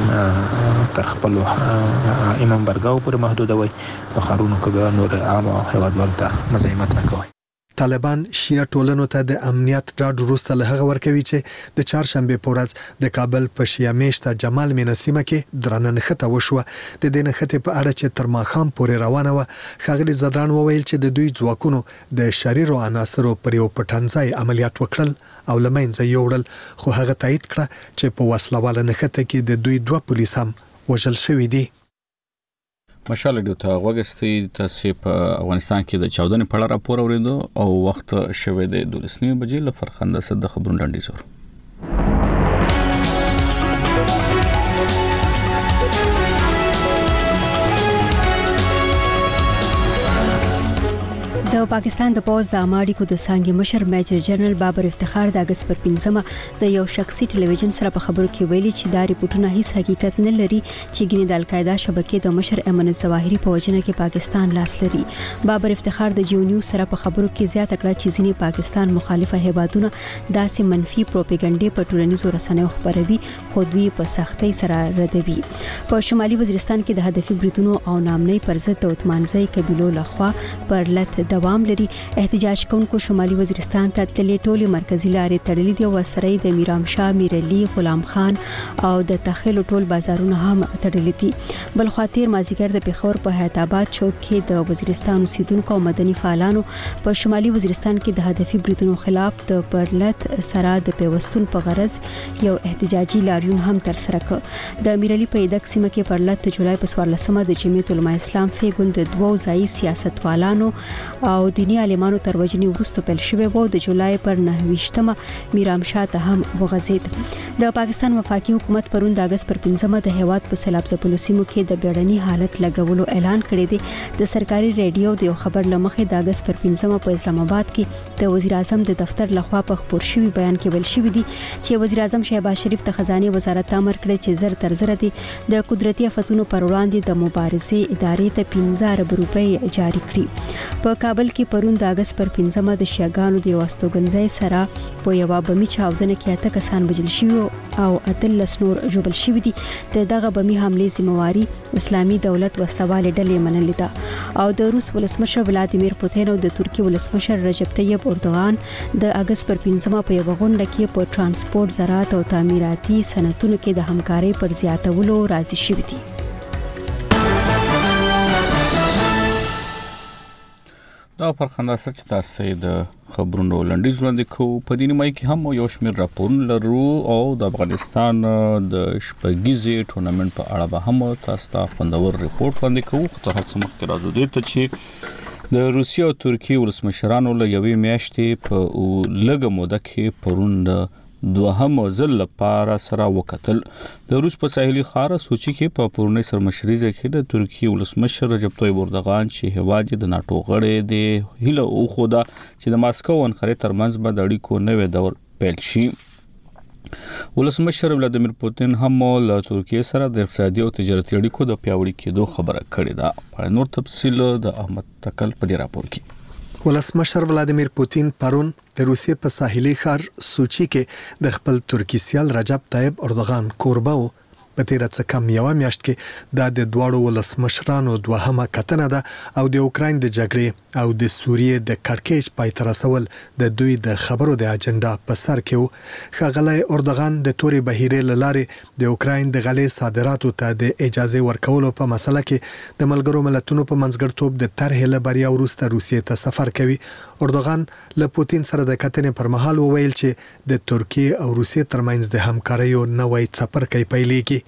Speaker 22: تر خپلو امام برګاو پورې محدودوئ، په ښارونو کې به نور عامو هیوادوالو ته مزاحمت نه کوئ.
Speaker 19: طالبان شیعه ټولنو ته د امنیت ډاډ وروسته له هغه ورکوي چې د چهارشنبې په ورځ د کابل په شیعه میشته جمال مینه سیمه کې درنه نښته وشوه. د دې نښتې په اړه چې تر ماښام پورې روانه وه، ښاغلي زادران وویل چې د دوی ځواکونو د شریرو عناصرو پر یو پټنځای عملیات وکړل او له منځه یوړل، خو هغه تایید کړه چې په وسلواله نښته کې د دوی 2 پولیس هم وژل شوي دي.
Speaker 1: مشال ریډیو ته وګورئ. تاسو په افغانستان کې د 14 په اړه راپور اوریدو او وخت شوه د 12 بجې له فرخنده صد خبرونه لاندې زور.
Speaker 2: د د پاکستان د پوز د اماډیکو د څنګه مشر میجر جنرال بابر افتخار د اگست پر 15 د یو شخصي ټلویزیون سره په خبرو کې ویلي چې دا ریپورتونه هیڅ حقیقت نه لري چې ګینه د القاعده شبکې د مشر ایمن الظواهری په وجنه کې پاکستان لاس لري. بابر افتخار د جیو نیوز سره په خبرو کې زیاته کړه چې ځینې پاکستان مخالفه هیوادونه داسې منفي پروپاګاندا په ټولنیزو رسنیو خبروي خو دوی په سختۍ سره ردوي. په شمالي وزیرستان کې د هدفي بریتونو او نامنۍ پر ضد د عثمانزۍ قبيلو لخوا پر لټ دوام لري. احتجاج کوونکو شمالي وزیرستان ته تللي ټولي مرکزی لارې تړلې دي او سره د میرام شاه، میرعلی، غلام خان او د تخیل ټول بازارونه هم تړلې دي. بل خاطر مازیګر د پیښور په حیات آباد چوک کې د وزیرستان اوسیدونکو او مدني فعالانو په شمالي وزیرستان کې د هدفي بریتونو خلاف د پرلت سره د پیوستون په غرض یو احتجاجي لاریون هم تر سره کړ. د میرعلی په دک سیمه کې پرلت د جولای په 14مه د جمعیت العلماء اسلام فیګوند د دوو ځایي سیاستوالانو او دینی عالمانو تر وجنې وروسته پیل شوی و. د جولای پر 9مه میرام شاه ته هم وغځید. د پاکستان وفاقي حکومت پرون د اگست پر 15مه د هیواد په سیلاب ځپلو سیمو کې د بیړني حالت لګولو اعلان کړی دی. د سرکاري ریډیو د یو خبر لمخې د اگست پر 15مه په اسلام آباد کې د وزیر اعظم د دفتر لخوا په خبر شوی بیان کې ویل شوی دی چې وزیر اعظم شهباز شریف ته خزانه وزارت امر کړی چې زر تر زر دي د قدرتي آفتونو پر وړاندې د مبارزې ادارې ته 15 ارب روپۍ جاری کړي. په کابل کې پرون د اگست پر 15مه د شیعاګانو د واستوګنځي سره په یو بمي چاودنه کې 8 کسان وژل شوي او 13 نور ژوبل شوي دي. دغه بمي حمله ذمہواری اسلامي دولت وسلواله ډلې منلې ده او د روس ولسمشر ولادیمیر پوتین او د ترکیه ولسمشر رجب طیب اردوغان د اگست پر 15مه په یو غونډه کې په ترانسپورت، زراعت او تعمیراتي صنعتونو کې د همکارۍ پر زیاتولو راضي شوي دي.
Speaker 1: دا فرخنده چې تاسو د خبرونو لنډیز وړاندې کوو. په دې نیمه کې هم یو شمېر راپورونه لرو او د افغانستان د شپږیزې ټورنمنت په اړه به هم تاسو ته خوندور ریپورت وړاندې کوو. خو تر هڅه مخکې راځو دې ته چې د روسیې او ترکیې ولسمشرانو له یوې میاشتې په لږه موده کې پرون د دوهم ځل لپاره سره وکتل. د روس په ساحلي ښار سوچي کې په پورنۍ سرمشريزه کې د ترکیې ولسمشر رجب طیب اردوغان چې هیواد د ناتو غړی دی هیله وخوده چې د ماسکو او انقرې ترمنځ به د اړیکو نوې دور پیل شي. ولسمشر ولادیمیر پوتین هم له ترکیې سره د اقتصادي او تجارتي اړیکو د پیاوړي کېدو خبره کړې ده. په نور تفصیل د احمد تکل په دې راپور کې.
Speaker 19: ولسمشر ولادیمیر پوتین پرون د روسیې په ساحلي ښار سوچي کې د خپل ترکی سیال رجب طیب اردوغان کوربه و. په تیر څه کم یو میاشت کې د دواړو ولسمشرانو دوهمه کتنه ده او د اوکراین د جګړې او د سوریې د کړکېچ پای ته رسول د دوی د خبرو د اجنډا په سر کې و. ښاغلی اردوغان د توري بهیرې لارې د اوکراین د غلې صادراتو ته د اجازه ورکولو په مسله کې د ملګرو ملتونو په منځګړیتوب د طرحې له بریا وروسته روسیې ته سفر کوي. اردوغان له پوتین سره د کتنې پر مهال وویل چې د ترکیې او روسیې ترمنځ د همکاریو نوې څپرکی پیلېږي.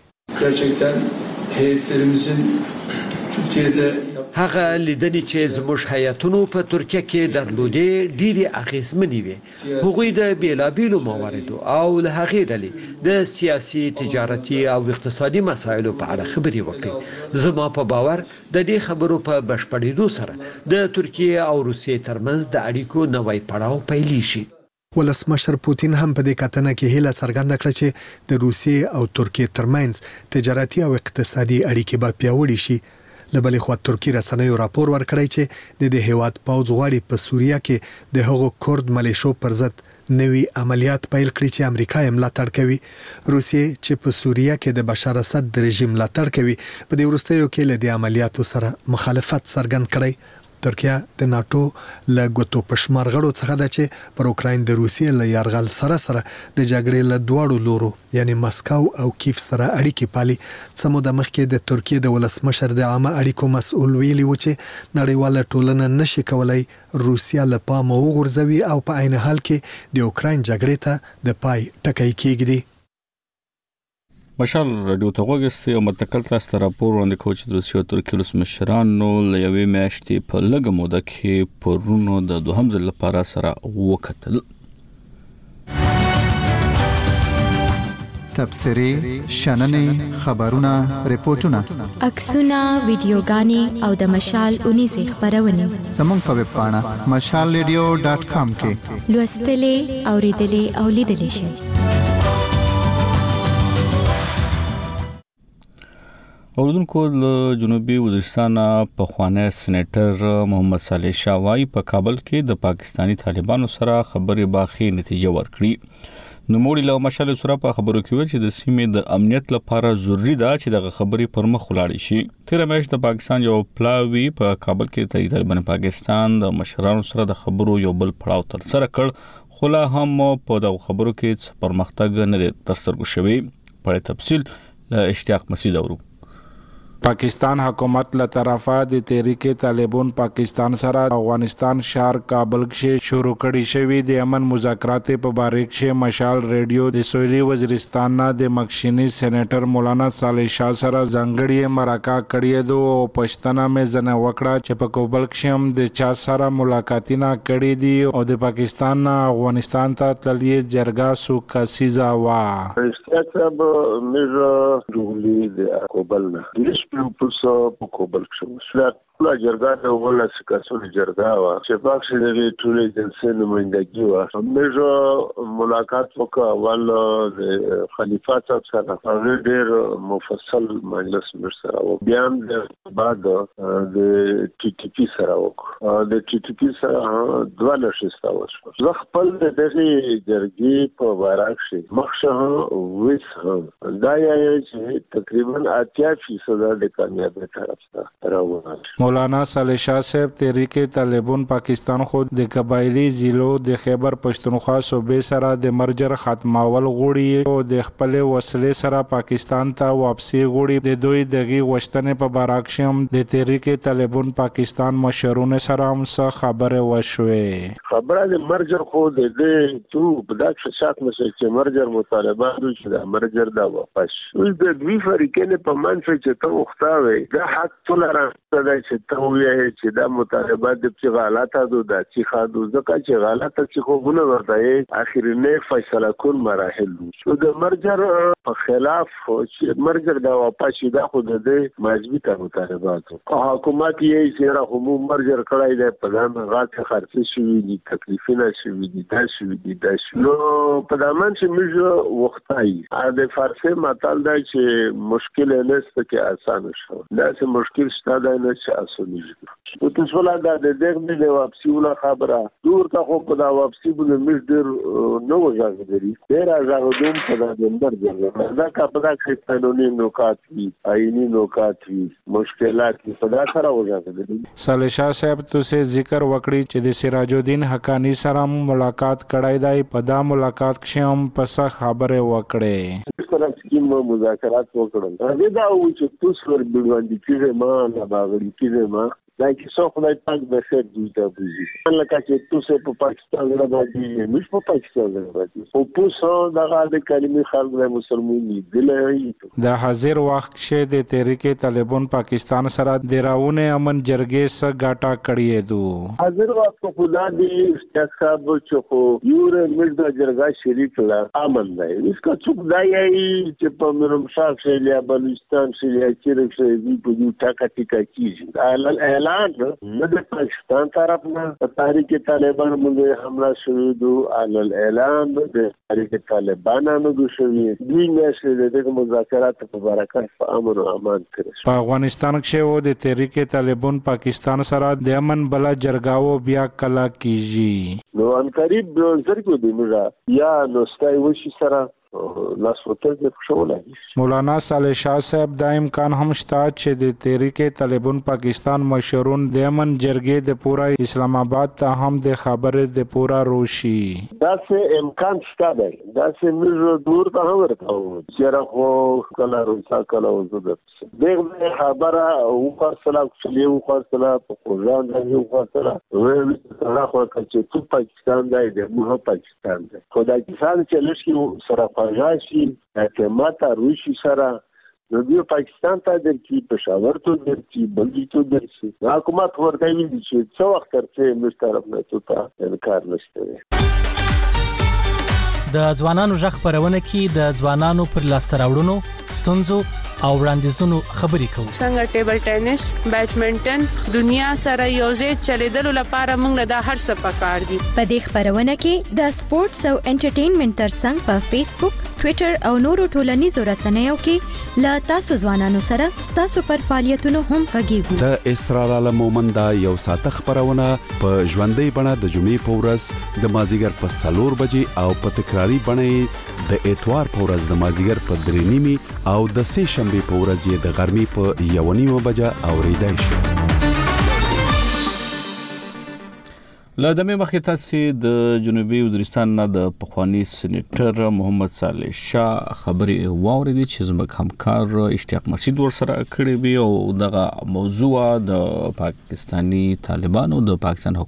Speaker 5: هغه لیدنې چې زموږ هیاتونو په ترکیه کې درلودې ډېرې اغیزمنې وې. هغوی د بیلابیلو مواردو او له هغې ډلې د سیاسي، تجارتي او اقتصادي مسایلو په اړه خبرې وکړې. زما په باور د دې خبرو په بشپړېدو سره د ترکیه او روسیې ترمنځ د اړیکو نوی پړاو پیلې شي.
Speaker 19: ولسمشر پوتین هم په دې کتنه کې هیله څرګنده کړه چې د روسیې او ترکیې ترمنځ تجارتي او اقتصادي اړیکې به پیاوړې شي. له بلې خوا ترکی رسنیو راپور ورکړی چې د دې هیواد پوځ غواړي په سوریه کې د هغو کورد ملیشو پر ضد نوي عملیات پیل کړي چې امریکا یې ملاتړ کوي. روسیې چې په سوریه کې د بشار اسد د رژیم ملاتړ کوي په دې وروستیو کې له دې عملیاتو سره مخالفت څرګند کړی. ترکیه د ناتو له ګوتو پشمار غړو څخه ده چې پر اوکراین د روسیې له یرغل سره د جګړې له دواړو لورو یعنی مسکو او کیف سره اړیکې پالي. څه موده مخکې د ترکیې د ولسمشر د عامه اړیکو مسؤل ویلي و چې نړیواله ټولنه نشي کولای روسیا له پامه وغورځوي او په عین حال کې د اوکراین جګړې ته د پای ټکی کېږدي.
Speaker 1: مشال رادیو ته وګورئ او متکل تاسو ته راپور وړاندې کوي چې د روسیې او ترکیې ولسمشرانو له یوې میاشتې په لږه موده کې پرونو د دوهم ځل لپاره سره وکتل.
Speaker 10: تبصرې شننې خبرونه ریپورتونه
Speaker 9: عکسونه ویډیوګانې او د مشال 19 خبرونه
Speaker 10: زموږ په ویب پاڼه mashalradio.com کې
Speaker 9: لوستلې اوریدلې او لیدلې شئ.
Speaker 1: اوردونکو له جنوبي وزیرستان په خوانه سېنیټر محمد صالح شاوای په کابل کې د پاکستانی طالبانو سره خبرې باخي نتیجه ورکړي. نو موږ له مشال سره په خبرو کې و چې د سیمې د امنیت لپاره ضروری ده چې دغه خبرې پر مخ ولاړ شي. تیر میاشت د پاکستان یو پلاوی په کابل کې طالبان پاکستان د مشرانو سره د خبرو یو بل پړاو تر سره کړ، خو لا هم په دغه خبرو کې پرمختګ نه تر سترګو شوی. په تفصیل له اشتیاق مسعود اورو.
Speaker 6: पाकिस्तान हुकूमत له طرفه د تحریک طالبان پاکستان سره افغانستان شهر کابل کې شروع کړي شوی د امن مذاکرات په باره کې مشال ریډیو د سویلي وزیرستان نه د مخشینی سېنیټر مولانا صالح شاه سره ځانګړي مرکه کړې دو او پښتنه مې زنه وکړه چې په کابل کې هم د چا سره ملاقاتونه کړې دي او د پاکستان نه افغانستان ته تللی جرګه سو کسیزا وا
Speaker 15: استاد مې جوړلې د کابل نه پوسو په کوبل کې ټول جرګه ولا سکاسو جرګه وا چې پاکستان د ټول جنسي نمائندګي وا موږ ملاقات وکړه ول خلیفہ صاحب سره هغه ډېر مفصل مجلس سره او بیان بعد د ټي ټي پی سره وکړه د ټي ټي پی سره دوه نشسته وشو زه خپل دغه جرګې په وراښ مخشه وېس دا یې چې تقریبا 80% د کامیابی طرف ته روان.
Speaker 6: مولانا صالح شاه صاحب تحریک طالبان پاکستان خود د قبایلی ضلعو د خیبر پښتونخوا صوبې سره د مرجر ختمول غوړي او د خپل وسلې سره پاکستان ته واپسی غوړي د دوی دغه وشتنې په باراکشم د تحریک طالبان پاکستان مشرونه سره هم څه خبره وشوي.
Speaker 15: خبره د مرجر خو د تو په دغه شات مشه چې مرجر مطالبات چې د مرجر دا واپس وي د دوی فریقې په منځ کې ته وختاوي دا حق تولرانس دا چې ته وایې چې دا مطالبات د غلطه دو د چې خادو ځکه چې غلطه چې خوونه ورته اخرینه فیصله کول مراحل شو د مرجر په خلاف چې مرجر دا واپس دا خو د مجبوره مطالبات او حکومت یې چې راهم مرجر کړای دی په ځان غاټه خرڅ شوی دي تکلیفونه شوی دي دا شوی دي دا نو په دامن چې موږ وختای د فارسی متل دا چې مشکل نه ست کې آسان شو دا چې مشکل ستاده نه چې اسونی او تاسو لا دا د دغه د واپسی ولا خبره دور ته خو په دا واپسی بل مشدر نو ځاګدري ډیر ځاګدوم په دا دندر ځای دا کا په دا کې قانوني نوکات وي آئینی نوکات وي مشکلات په دا سره وځاګدري.
Speaker 6: صالح شاه صاحب تاسو ذکر وکړي چې د سراج الدین حقانی سره ملاقات کړای دی په دا ملاقات کې هم پس خبره وکړي
Speaker 15: سره سکیم مذاکرات وکړل هغه دا و چې تاسو ور بلوندې کیږي ما نه باغړي کیږي ما دا چې څو خدای پاک به خیر دوی ته بوزي لکه چې تاسو په پاکستان راځي موږ په پاکستان راځي او تاسو دغه د کلمې خلک د مسلمانۍ دلې
Speaker 6: د حاضر وخت کې د تحریک طالبان پاکستان سره د راونه امن جرګې سره ګټه کړې دو
Speaker 15: حاضر وخت په خدا دې استخاب چخو یور موږ د جرګه شریک لا امن دی اسکا څوک دی چې په مرم شاه شیلیا بلوچستان شیلیا چې رښتې په دې ټاکا ټیکا کیږي نه د پاکستان طرف نه تحریک طالبان باندې حمله شوې دو علل اعلان د تحریک طالبانانو د شوې دوی نشه د مذاکرات په برکت په امن او امان کړی.
Speaker 6: په افغانستان کې و د تحریک طالبان پاکستان سره د امن بل جرګاو بیا کلا کیږي
Speaker 15: نو ان قریب زر کو دی موږ یا نو ستای وشي سره
Speaker 6: مولانا صالح شاه صاحب دا امکان هم شته چې د تحریک طالبان پاکستان مشرون د امن جرګې د پورا اسلام آباد ته هم د خبره د پورا روشي
Speaker 15: دا څه امکان شته دی دا چې موږ دور ته ورته چې راخو کله روسا کله وزد دغه خبره او خاصه چې یو خاصه په ځان دی یو خاصه وې راخو چې ټول پاکستان دی د موږ پاکستان دی خدای کسان چې لږ سره پاجاشي اعتماد روشي سره نو بیا پاکستان ته درکې پېښور ته درکې بلګي ته درکې حکومت ورته ویلي چې څو وخت ترڅه موږ طرف نه ته انکار نشته.
Speaker 3: د ځوانانو ژغ خبرونه کې د ځوانانو پر لاسته راوړنو ستونزو او وړاندیزونو خبرې کوو.
Speaker 7: څنګه ټیبل ټینس، بیډمنټن دنیا سره یوځای چلیدلو لپاره موږ له هر څه پکار دي.
Speaker 9: په دې خبرونه کې د سپورتس او انټرټینمنټ ترڅنګ په فیسبوک، ټوئیټر او نورو ټولنیزو رسنیو کې له تاسو ځوانانو سره تاسو پر فعالیتونو هم غږیږو.
Speaker 23: د اسرار عالم مومند یو ساعت خبرونه په ژوندۍ بڼه د جمعې په ورځ د مازیګر په 4 بجې او په تکراری بڼه د اتوار په ورځ د مازیګر په 3:30 او د سه شنبه په ورځ د غرمې په 1:30 بجې اوریدای شي.
Speaker 1: له دمه مخکې تاسو د جنوبي وزیرستان نه د پخوانی سېنیټر محمد صالح شاه خبري واوریدي چې زموږ همکار اشتیاق مسعود ورسره کړی وی او دغه موضوع د پاکستانی طالبانو د پاکستان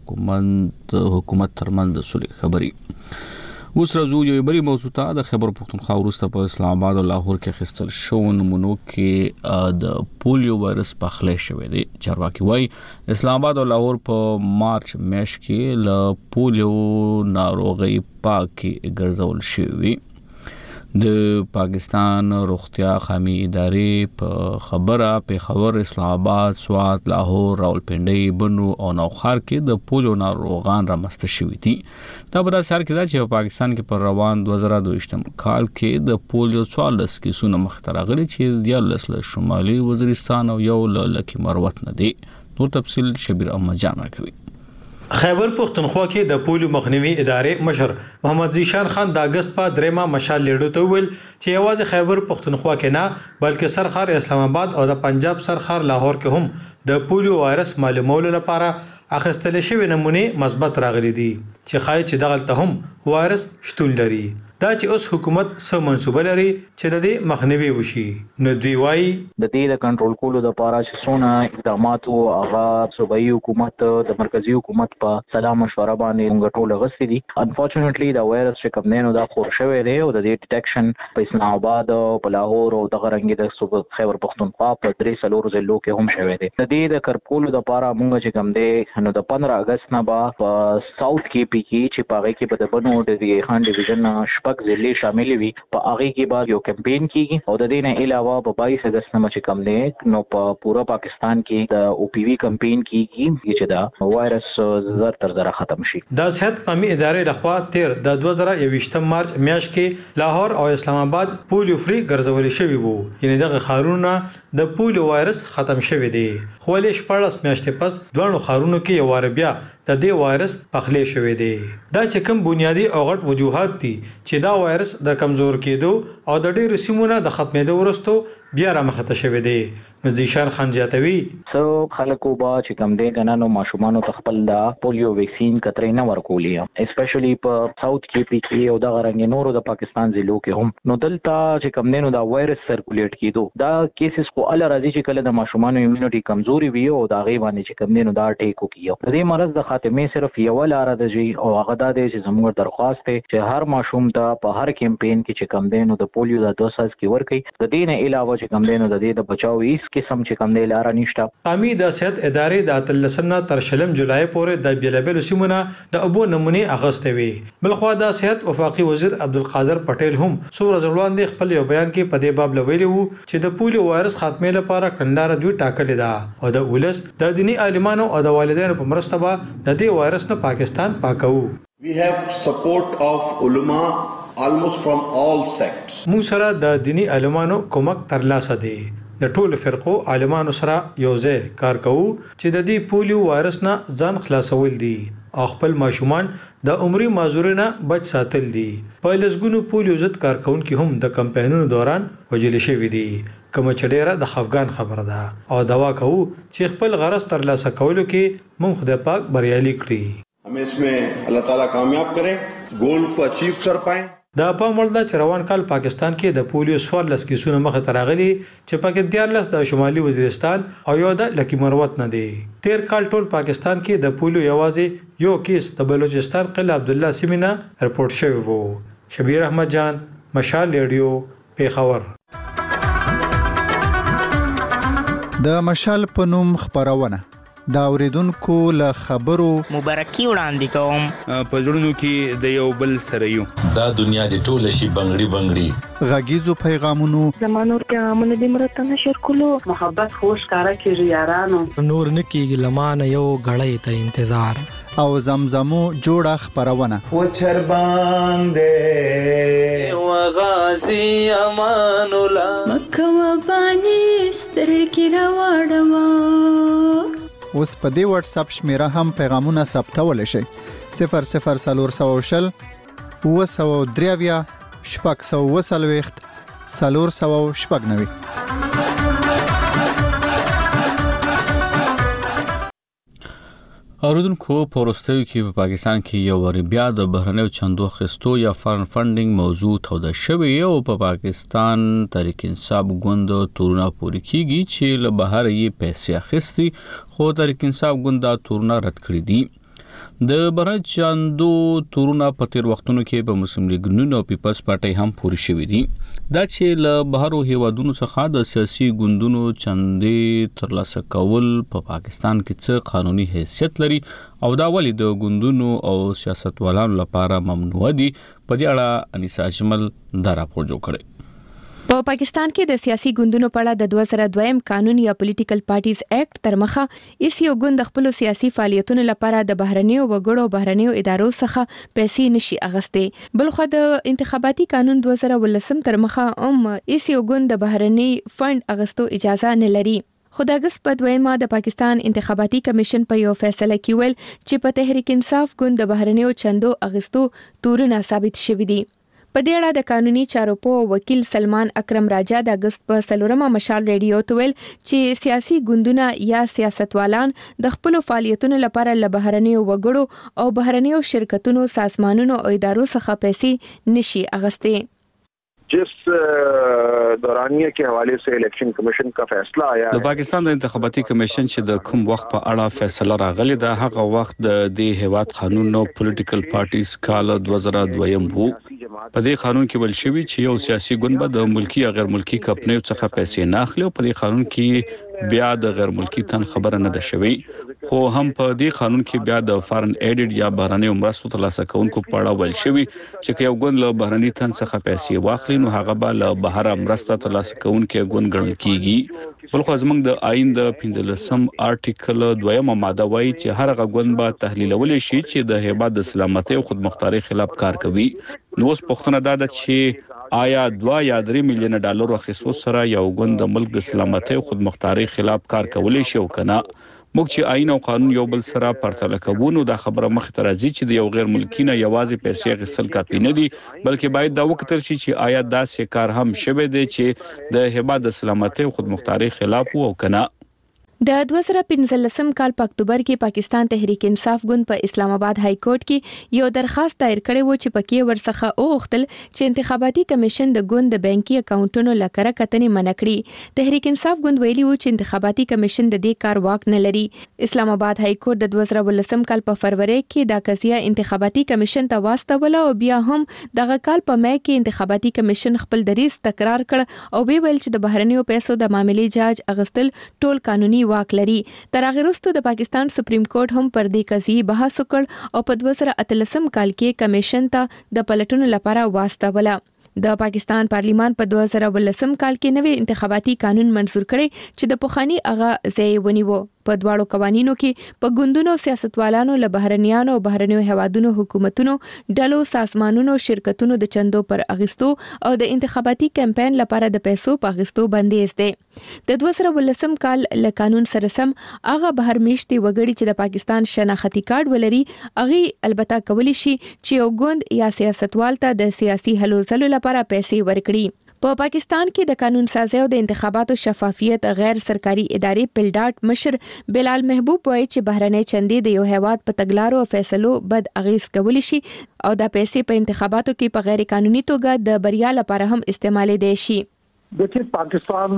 Speaker 1: حکومت ترمنځ د صلح خبري. اوس راځو یو بری موضوع ته. د خیبر پختونخوا وروسته په اسلام آباد او لاهور کې خستل شو نمونو کې د پولیو وایرس پخلی شوی دی. چارواکي وایي اسلام آباد او لاهور په مارچ میاشت کې له پولیو ناروغي پاکي ګرځول شوی. د پاکستان روغتیا قومي ادارې په خبره پیښور، اسلام آباد، سوات، لاهور، راولپنډي، بنو او نوخار کې د پولیو ناروغان رامنځته شوي دي. دا په داسې حال کې ده چې په پاکستان کې پر روان 2022 کال کې د پولیو 14 کیسونه مخته راغلي چې 14 له شمالي وزیرستان او یو له لکی مروت نه دي. نور تفصیل شبیر احمد جان راکوي.
Speaker 14: خیبر پختونخوا کې د پولیو مخنیوي ادارې مشر محمد زیشان خان د اگست په 3 مشال لیډو ته ویل چې یوازې خیبر پختونخوا کې نه بلکې سرخار اسلام آباد او د پنجاب سرخار لاهور کې هم د پولیو وایرس معلومولو لپاره اخیستل شوی نمونه مثبت راغلي دي چې ښایي چې دغلته هم وایرس شتون لري. دا چې اوس حکومت سم منسوبه لري چې د دې مخنیوي وشي. نو دوی وایي
Speaker 24: د دې د کنټرول کولو لپاره چې څونه اقدامات او هغه صوبایي حکومت د مرکزی حکومت په سلام مشوره باندې موږ ټول غوښتي دي. انفورچونټلی دا وایرس چې کوم نه دا خور شوی دی او د دې ډیټیکشن په اسلام آباد او په لاهور او دغه رنګ د صوبه خیبر پختونخوا په 3 ضلعو کې هم شوی دی. د دې د کنټرول لپاره موږ چې کوم دی نو د 15 اگست نه با په ساوث کې پی کې چې پاره کې په بنو د خان ډیویژن ضلع شامل وي په هغه کې بعد یو کمپاین کیږي او د دې نه علاوه په 22 اگست نه چې کم دی نو په پورا پاکستان کې د او پی وی کمپاین کیږي چې دا وایرس زر تر زر ختم شي.
Speaker 14: د صحت قومي ادارې لخوا تیر د 2021 مارچ میاشت کې لاهور او اسلام آباد پولیو فری ګرځول شوی وو. یعنی دغه خارونه د پولیو وایرس ختم شوی دی. خو له 14 میاشتې پس دوه خارونو کې یو وار بیا د دې وایرس پخلی شوی دی. دا چې کوم بنیادی او غټ وجوهات دي چې دا وایرس د کمزور کېدو او د ډېر سیمونو د ختمېدو وروسته بیا رامخته شوی دی. زیشان خان جاتوي
Speaker 24: سو خلکو با چې کوم دی کنه نو ماشومانو خپل د پولیو ویکسین کترې نه ورکولې اسپیشلی په ساوث کې پی کې او د غرنګ نورو د پاکستان ضلعو کې هم نو دلته چې کوم دی نو دا وایرس سرکولیټ کېدو دا کیسز خو ال راځي چې کله د ماشومانو ایمونټي کمزوري وي او دا غي باندې چې کوم دی نو دا ټیکو کیو. د دې مرض د خاتمه صرف یو لار ده چې او هغه دا دی چې زموږ درخواست دی چې هر ماشوم ته په هر کمپاین کې چې کوم دی نو د پولیو د 2 ساز کې ورکړي. د دې نه علاوه چې کوم دی نو د دې د بچاو هیڅ قسم چې کوم دی لار نشته.
Speaker 14: قومي د صحت ادارې د اتلسم نه تر شلم جولای پورې د بیلابل سیمونه د ابو نمونه اغستې وي. بلخوا د صحت وفاقي وزیر عبدالقادر پټیل هم څو ورځې وړاندې خپل یو بیان کې په دې باب لویلی وو چې د پولیو وایرس خاتمه لپاره کندهار دوی ټاکلې ده او د ولس د دینی عالمانو او د والدینو په مرسته به د دې وایرس نه پاکستان پاکو.
Speaker 25: We have support of ulama almost from all sects.
Speaker 14: موږ سره د دینی عالمانو کومک ترلاسه دی. د ټولو فرقو عالمانو سره یوځای کار کوو چې د دې پولیو وایرس نه ځان خلاصول دي او خپل ماشومان د عمري معذورینه بچ ساتل دي. په لسګونو پولیو ضد کارکونکو هم د کمپاینونو دوران وجل شوی دي. کوم چې ډیره د خفګان خبره ده او دوا کوو چې خپل غرض ترلاسه کولو کې مونږ خدای پاک بریالي کړي.
Speaker 25: हमें इसमें अल्लाह ताला कामयाब करे, गोल को अचीव कर पाएं.
Speaker 14: دا په مولدا چروان کال پاکستان کې د پولیو 14 کیسونه مخه تراغلي چې پکې 14 د شمالي وزیرستان او یو د لکی مروت نه دي. تیر کال ټول پاکستان کې د پولیو یوازې یو کیس د بلوچستان قلعه عبد الله سیمینا رپورټ شوی وو. شبیر احمد جان، مشال ریډیو، پیښور.
Speaker 10: د مشال په نوم خبرونه دا اوریدونکو له خبرو
Speaker 26: مبارکي وړاندې کوم
Speaker 27: په ژوندونو کې د یو بل سره یو
Speaker 4: دا دنیا د ټول شي بنگړي
Speaker 10: غږیزو پیغامونو
Speaker 8: زمانور پیغامونه د مرته نشر کولو محبت خوش کارا کیږي یارانو
Speaker 11: نور نکیږي لمانه یو غړې ته انتظار
Speaker 10: او زمزمو جوړه خبرونه
Speaker 12: و چربان دې و غازی امان الله
Speaker 21: مکه و بانی سترګې راوړم
Speaker 10: اوس په دې واتس اپ شمیره هم پیغامونه ثبتول شي 00400 903 640 490.
Speaker 1: اوریدونکو په وروستیو کې په پاکستان کې یو وری بیا د بهرنیو چندو خستو یا فارن فندینګ موضوع توده شوی او په پاکستان تحریک انصاف ګوند تورونه پوری کیږي چې له بهر یې پیسې اخیستي خو تحریک انصاف ګوند دا تورونه رد کړی دي د بهرنیو چندو تورونه په تیر وختونو کې په مسلم لیگ نون او پیپلز پارټي هم پوری شوی دي دا چې له بهرو هیوادونو څخه د سیاسي ګوندونو چندې ترلاسه کول په پاکستان کې څه قانوني حیثیت لري او دا ولې د ګوندونو او سیاستوالانو لپاره ممنوع دي په دې اړه انیسا اجمل دا راپور جوړ کړی
Speaker 13: په پاکستان کې د سیاسي ګوندونو په اړه د 2002 قانون یا پولیټیکل پارټیز ایکټ تر مخه ایس یو ګوند خپل سیاسي فعالیتونو لپاره د بهرنیو وګړو بهرنیو ادارو څخه پیسې نشي اغستې بلخو د انتخاباتي قانون 2018 تر مخه ایس یو ګوند د بهرني فند اغستو اجازه نه لري خو د اگست په 2 د پاکستان انتخاباتي کمیشن په یو فیصله کې ویل چې په تحریک انصاف ګوند د بهرنیو چندو اغستو تورونه ثابت شوي دي په دې اړه د قانوني چارو په وکیل سلمان اکرم راجا د اگست په 4 مشال ریډیو ته ویل چې سیاسي ګوندونه یا سیاستوالان د خپل فعالیتونو لپاره له بهرنیو وګړو او بهرنیو شرکتونو سازمانونو او ادارو څخه پیسې نشي اغستې
Speaker 16: जिस दौरानिया के हवाले से इलेक्शन कमीशन का फैसला आया
Speaker 1: د پاکستان د انتخاباتي کمیشن چې د کوم وخت په اړه فیصله راغلی دا هغه وخت د هیواد قانون نو پولیټیکل پارټیز کال 2002 وو په دې قانون کې ول شوی چې یو سیاسي ګوند به د ملکی او غیر ملکی کمپنیو څخه پیسې نه اخلي او په دې قانون کې بیا د غیر ملکی تن خبره نه ده شوی خو هم په دې قانون کې بیا د فارن ایډډ یا بهرنی مرستو ترلاسه کوونکو په اړه ول شوی چې یو ګوند له بهرنی تن څخه پیسې واخلي نو هغه به له بهر مرسته ترلاسه کوونکو ګوند ګڼل کیږي بلخو زموږ د آئین د 15 آرټیکل 2 ماده وایي چې هر هغه ګوند به تحلیلول شي چې د هیواد د سلامتۍ او خودمختارۍ خلاف کار کوي نو اوس پوښتنه ده چې آیا 2 یا 3 میلیون ډالر اخیستو سره یو ګوند د ملک د سلامتۍ او خودمختارۍ خلاف کار کولی شي او کنه موږ چې آئین او قانون یو بل سره پرتله کوو نو دا خبره مخ ته راځي چې د یو غیر ملکی نه یوازې پیسې غسل کافي نه دي بلکې باید دا وکړل شي چې آیا دا کار هم شوه دی چې د هیواد د سلامتۍ او خودمختارۍ خلاف او کنه
Speaker 13: د 2015 کال په اکتوبر کې پاکستان تحریک انصاف ګوند په اسلام آباد های کورټ کې یو درخواست دایر کړی و چې پکې ورڅخه اوغتل چې انتخاباتي کمیشن د ګوند د بانکي اکاونټونو لکره کتنې منع کړي تحریک انصاف ګوند ویلي و چې انتخاباتي کمیشن د دې کار واک نه لري اسلام آباد های کورټ د 2018 کال په فروری کې دا قضیه انتخاباتي کمیشن ته واستوله او بیا هم دغه کال په مې کې انتخاباتي کمیشن خپل دریځ تکرار کړ او ویل چې د بهرنیو پیسو د معاملې جاج اغستل ټول قانوني واک لري تر هغه وروسته د پاکستان سپریم کورټ هم پر دې قضیه بحث وکړ او په 2013 کال کې کمیشن ته د پلټونو لپاره واستوله د پاکستان پارلیمان په 2018 کال کې نوې انتخاباتي قانون منزور کړي چې د پوخانی اغا ځای ونیو په دواړو قوانینو کې په ګوندونو سیاستوالانو له بهرنیانو او بهرنیو هوادونو حکومتونو ډلو سازمانونو شرکتونو د چندو پر اغستو او د انتخاباتي کمپاین لپاره د پیسو په اغستو بندیز دی د 2018 کال له قانون سره سم هغه بهر میشتي وګړي چې د پاکستان شناختی کارت ولري هغه البته کولی شي چې یو ګوند یا سیاستوال ته د سیاسي هلو ځلو لپاره پیسې ورکړي په پاکستان کې د قانون سازي او د انتخاباتو شفافیت غیر سرکاري ادارې پلډاټ مشر بلال محبوب وایي چې بهرنۍ چندې د یو هیواد په تګلارو او فیصلو بد اغیز کولی شي او دا پیسې په انتخاباتو کې په غیر قانوني توګه د بریا لپاره هم استعمالېدای شي
Speaker 26: देखिए पाकिस्तान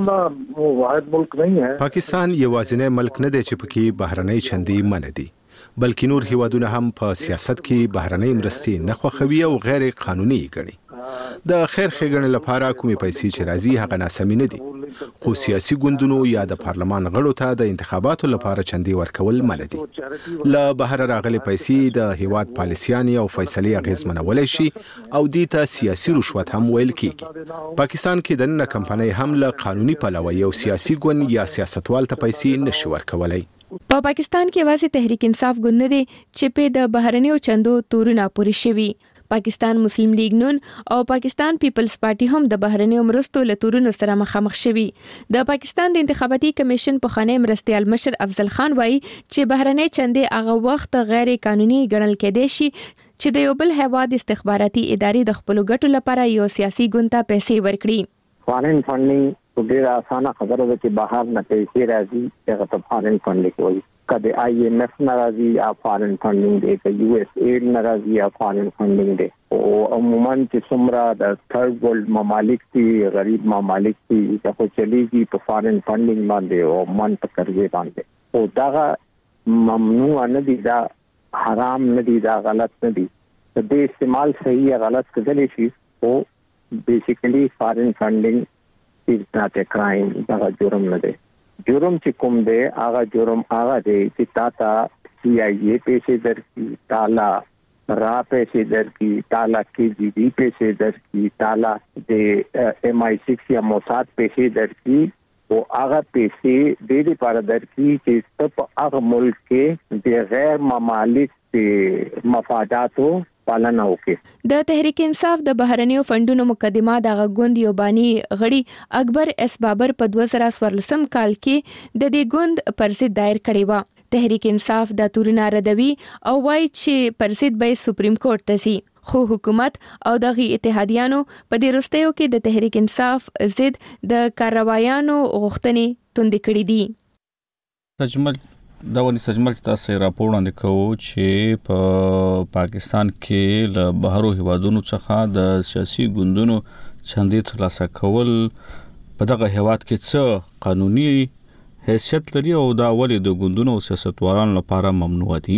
Speaker 26: वाहिद मुल्क नहीं है
Speaker 27: पाकिस्तान یوازینی ملک نه دی چې پکې بهرنۍ چندې منع دي بلکې نور هیوادونه هم په سیاست کې بهرنۍ مرستې نه خوښوي او غیر قانوني ګڼي د خیر ښېګڼې لپاره کومې پیسې چې راځي هغه ناسمې نه دي، خو سیاسي ګوندونو یا د پارلمان غړو ته د انتخاباتو لپاره چندې ورکول منع دي. له بهر راغلي پیسې د هیواد پالیسیانې او فیصلې اغیزمنولی شي او دې ته سیاسي رشوت هم ویل کیږي. پاکستان کې دننه کمپنۍ هم له قانوني پلوه یو سیاسي ګوند یا سیاستوال ته پیسې نشي ورکولی.
Speaker 13: په پاکستان کې واسي تحریک انصاف ګوند دی چې په د بهرنیو چندو تورونه پوری شوی. پاکستان مسلم لیگ نون او پاکستان پیپلز پارټي هم د بهرنیو مرستو له تورونو سره مخامخ شوی. د پاکستان د انتخاباتي کمیشن په خانه مرستيال مشر افضل خان وایي چې بهرنۍ چندې هغه وخت غیر قانوني ګڼل کېدای شي چې د یو بل هیواد استخباراتي ادارې د خپل ګټو لپاره یو سیاسي ګوند ته پیسې ورکړي.
Speaker 2: فارن فندینګ په ډیر اسانه خبره ده چې بهر نه پیسې راځي، هغه ته فارن فندینګ وایي. کله IMF ناراضي یا فارن فندینګ دی، که USAID ناراضي یا فارن فندینګ دی. او عموما چې څومره د ثرد ورلد ممالک دي، غریب ممالک دي، دا خو چلیږي په فارن فندینګ باندې او من په قرضې باندې. او دا ممنوع نه دي، دا حرام نه دي، دا غلط نه دي. د دې استعمال صحیح یا غلط کېدلی شي، او بیسیکلی فارن فندینګ is not a crime. دا جرم نه دی. جرم چې کوم دی هغه جرم هغه دی چې تاته CIA پیسې درکړي، تالا را پیسې درکړي، تالا KGB پیسې درکړي، تالا د MI6 یا موساد پیسې درکړي، او هغه پیسې د دې لپاره درکړي چې په هغه ملک کې د غیر ممالک د مفاداتو پالنه وکړي.
Speaker 13: د تحریک انصاف د بهرنیو فندونو مقدمه د غوند یو بانی غړي اکبر اس بابر په 2014 کال کې د دې ګوند پر ضد دایر کړی و. تحریک انصاف د تورونه ردوي او وایي چې پر ضد به سپریم کورټ ته ځي، خو حکومت او دغه اتحادیانو په دې وروستیو کې د تحریک انصاف ضد د کاروایانو غوښتنې توندې کړې دي.
Speaker 1: دا ونی سجمل تاسو راپور وړاندې کوو چې په پاکستان کې له بهرو هیوادونو څخه د سیاسي ګوندونو چندې ترلاسه کول په دغه هیواد کې څه قانوني حیثیت لري او دا ولې د ګوندونو او سیاستوالانو لپاره ممنوع دي.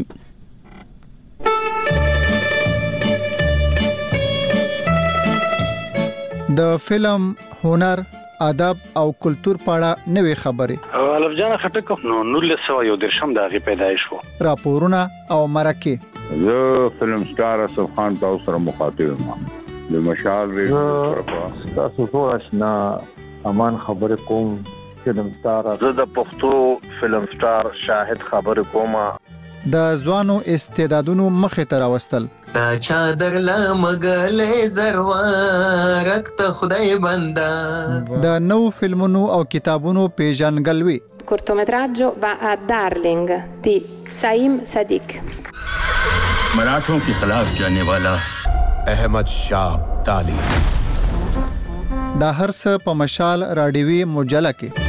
Speaker 10: د فلم، هنر، ادب او کلچر په اړه نوې خبرې.
Speaker 5: الف جان خټک نو 1913 د هغه پیدایش وو.
Speaker 10: راپورونه او مرکه.
Speaker 17: زه فلم سٹار اسف خان تاسو سره مخاطب یم. د مشال ریډیو
Speaker 18: تاسو ټول آشنا امان خبر کوم. فلم سٹار
Speaker 5: زه د پښتو فلم سٹار شاهد خبر کوم.
Speaker 10: د ځوانو استعدادونو مخې ته راوستل.
Speaker 12: تا چادر لمغلې زروارک ته خدای بندا.
Speaker 10: د نو فلمونو او کتابونو پیژنګلوي.
Speaker 19: cortometraggio va a Darling di Saim Sadiq.
Speaker 4: मराठों के खिलाफ जाने वाला
Speaker 20: अहमद शाह अब्दाली.
Speaker 10: دا هر څه په مشال راډیوي مجله کې.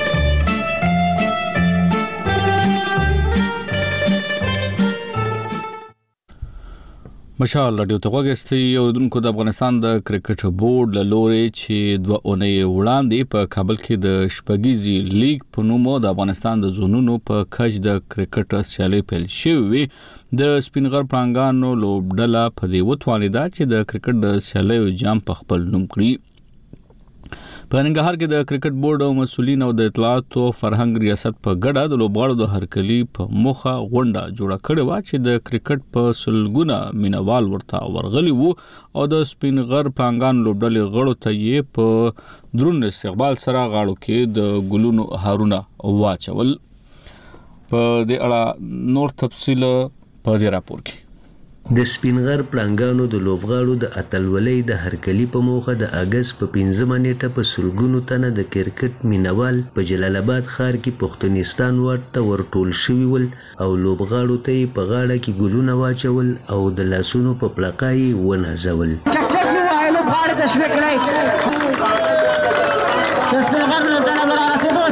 Speaker 1: مشال رادیو ته وګورئ یو دونکو د افغانستان د کرکټ بورډ له لوري چې 2 اونۍ وړاندې په کابل کې د شپږیزي لیگ په نوم د افغانستان د زونونو په کچ د کرکټ سیالي پیل شوې. د سپینغر پړانګانو لوبډله په دې وتوانیدا چې د کرکټ د سیالي جام په خپل نوم کړی. په ننګرهار کې د کرکټ بورډ او مسولین او د اطلاعات او فرهنګ ریاست په ګډه د لوبغاړو د هرکلی په مخه غونډه جوړه کړې و چې د کرکټ په سلګونه مینوال ورته ورغلي وو او د سپینغر پړانګان لوبډلې غړو ته یې په درون استقبال سره غاړو کې د ګلونو هارونه واچول. په دې اړه نور تفصیل په دې راپور کې.
Speaker 22: د سپینغر پړانګانو د لوبغاړو د اتلولۍ د هرکلی په موخه د اگست په 15 نیټه په سلګونو تنه د کرکټ مینوال په جلال آباد ښار کې پښتونستان ورته ورټول شوي ول او لوبغاړو ته په غاړه کې ګلونه واچول او د لاسونو په پړقای ونازول.
Speaker 28: چک چک نو وای لوبغاړو تشویق کړئ. د سپینغر لوبډله د رسیدو سره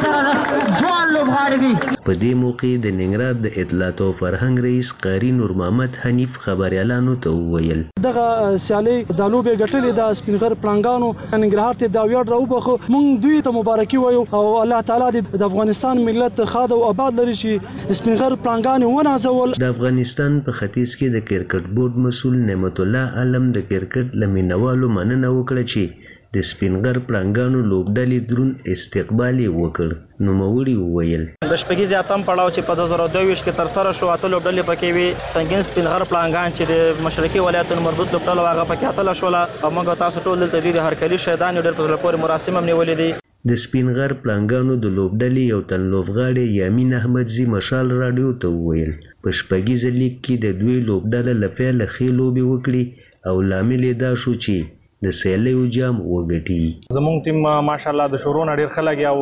Speaker 22: ځوان لوبغاړي دي. په دې موقع د ننګرهار د اطلاعات او فرهنګ رئیس قاری نور محمد حنیف خبريالانو ته وویل
Speaker 3: دغه سیالي د لوبې ګټلې د سپینغر پلانګانو ننګرهار ته دا ویاړ راوبخو مونږ دوی ته مبارکي وایو او الله تعالی د افغانستان ملت خاده او آباد لري چې سپینغر پلانګان ونازول. د افغانستان په ختیځ کې د کرکټ بورډ مسؤل نعمت الله عالم د کرکټ لمنوالو مننه وکړه چې د سپینغر پړنګانو لوبډلې درون استقبال وکړ. نو موري وویل
Speaker 6: د شپږیز اتم پړاو چې په 2022 کې تر سره شو اته لوبډلې پکې وي سنگین سپینغر پړنګان چې د مشرقي ولایتونو مربوط لوبډله واغه پکې اتل شوله او موږ تاسو ټول دلته د هرکلی شهیدان ډېر په لپاره مراسم هم نیولې دي.
Speaker 22: د سپینغر پړنګانو د لوبډلې یو تن لوبغاړي یامین احمدزي مشال رادیو ته وویل په شپږیز لیګ کې د دوی لوبډله لپاره لخي لوبي وکړي او لامل دا شو چې د سیالیو جام وګټي.
Speaker 6: زمونږ ټیم ماشاءالله د شورو ډیر خلک او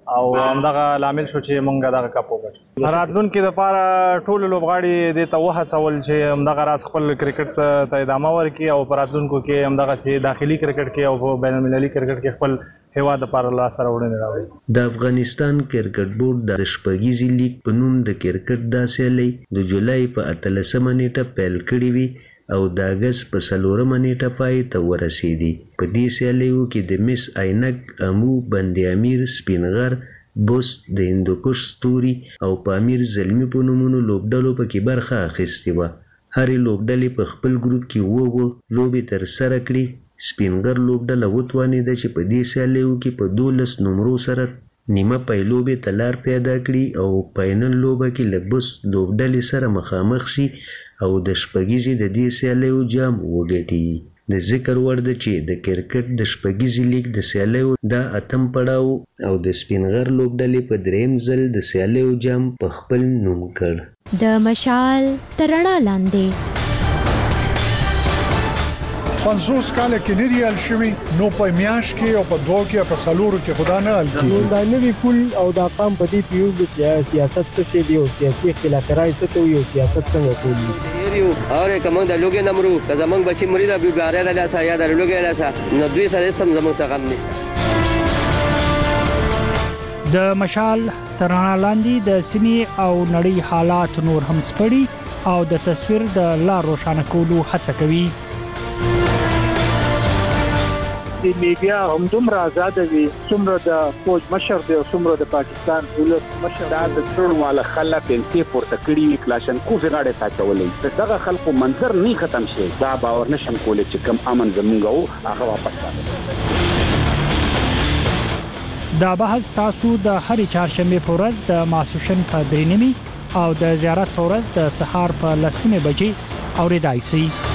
Speaker 6: همدغه لامل شو چې مونږ دغه کپ وګټو. راتلونکي لپاره ټول لوبغاړي د توه سوال چې همدغه راس خپل کرکټ ته ادامه ورکړي او راتلونکو کې همدغه سي داخلي کرکټ کې او بین المللي کرکټ کې خپل هیواد لپاره لاس سره وړاندې راوړي.
Speaker 22: د افغانستان کرکټ بورډ د شپږیز لیګ په نوم د کرکټ د سیالي د جولای په 13 نیټه پیل کړې وي او د اگست په 4 نیټه پای ته ورسېدي. په دې سیالیو کې د مس عینک امو بند امیر سپینغر بوس د هندوکش ستوري او پامیر زلمی په نومونو لوبډلو پکې برخه اخیستې وه. هرې لوبډلې په خپل ګروپ کې وو لوبې تر سره کړي. سپینغر لوبډله وتوانېده چې په دې سیالیو کې په 12 نمرو سره نیمه پایلوبې ته لار پیدا کړي او فاینل لوبه کې له بوس لوبډلې سره مخامخ شي او د شپږیزې د دې سیالیو جام وګټي. د ذکر وړ ده چې د کرکټ د شپږیزې لیګ د سیالیو دا اتم پړاو او د سپینغر لوبډلې په دریم ځل د سیالیو جام په خپل نوم کړ.
Speaker 7: د مشال تر رڼا لاندې
Speaker 26: 50 کال کې نه دی ال شوی نو په میاش کې او په دوه کې په سالورو کې خدا نه ال کی
Speaker 3: دا نوی پول او دا قام په دې پیو چې سیاست څه شی دی او سیاسي اختلافات څه ته یو سیاست څنګه کوي
Speaker 9: یو اور کوم د لوګي نمرو زمنګ بچی مرید ابي باره د لاسه یا د لوګي لاسه نو دوی سره سم زمنګ څخه هم نشته.
Speaker 15: د مشال تر رڼا لاندې د سیمې او نړۍ حالات نور هم سپړي او د تصویر د لار روښانه کولو هڅه کوي.
Speaker 26: د میډیا هم دومره آزاد وي څومره د فوج مشر دی او څومره د پاکستان ولس مشر
Speaker 23: دا د ټول والا خلک انتي پورته کړی کلاشن کو زغاړه تاچولې دغه خلکو منظر نه ختم شي دا باور نشم کولای چې کم امن زمونږ هغه واپس راځي.
Speaker 15: دا بحث تاسو د هرې چهارشنبه په ورځ د ماسوشن په 3 او د زیارت په ورځ د سهار په 10 بجې اوریدای شئ.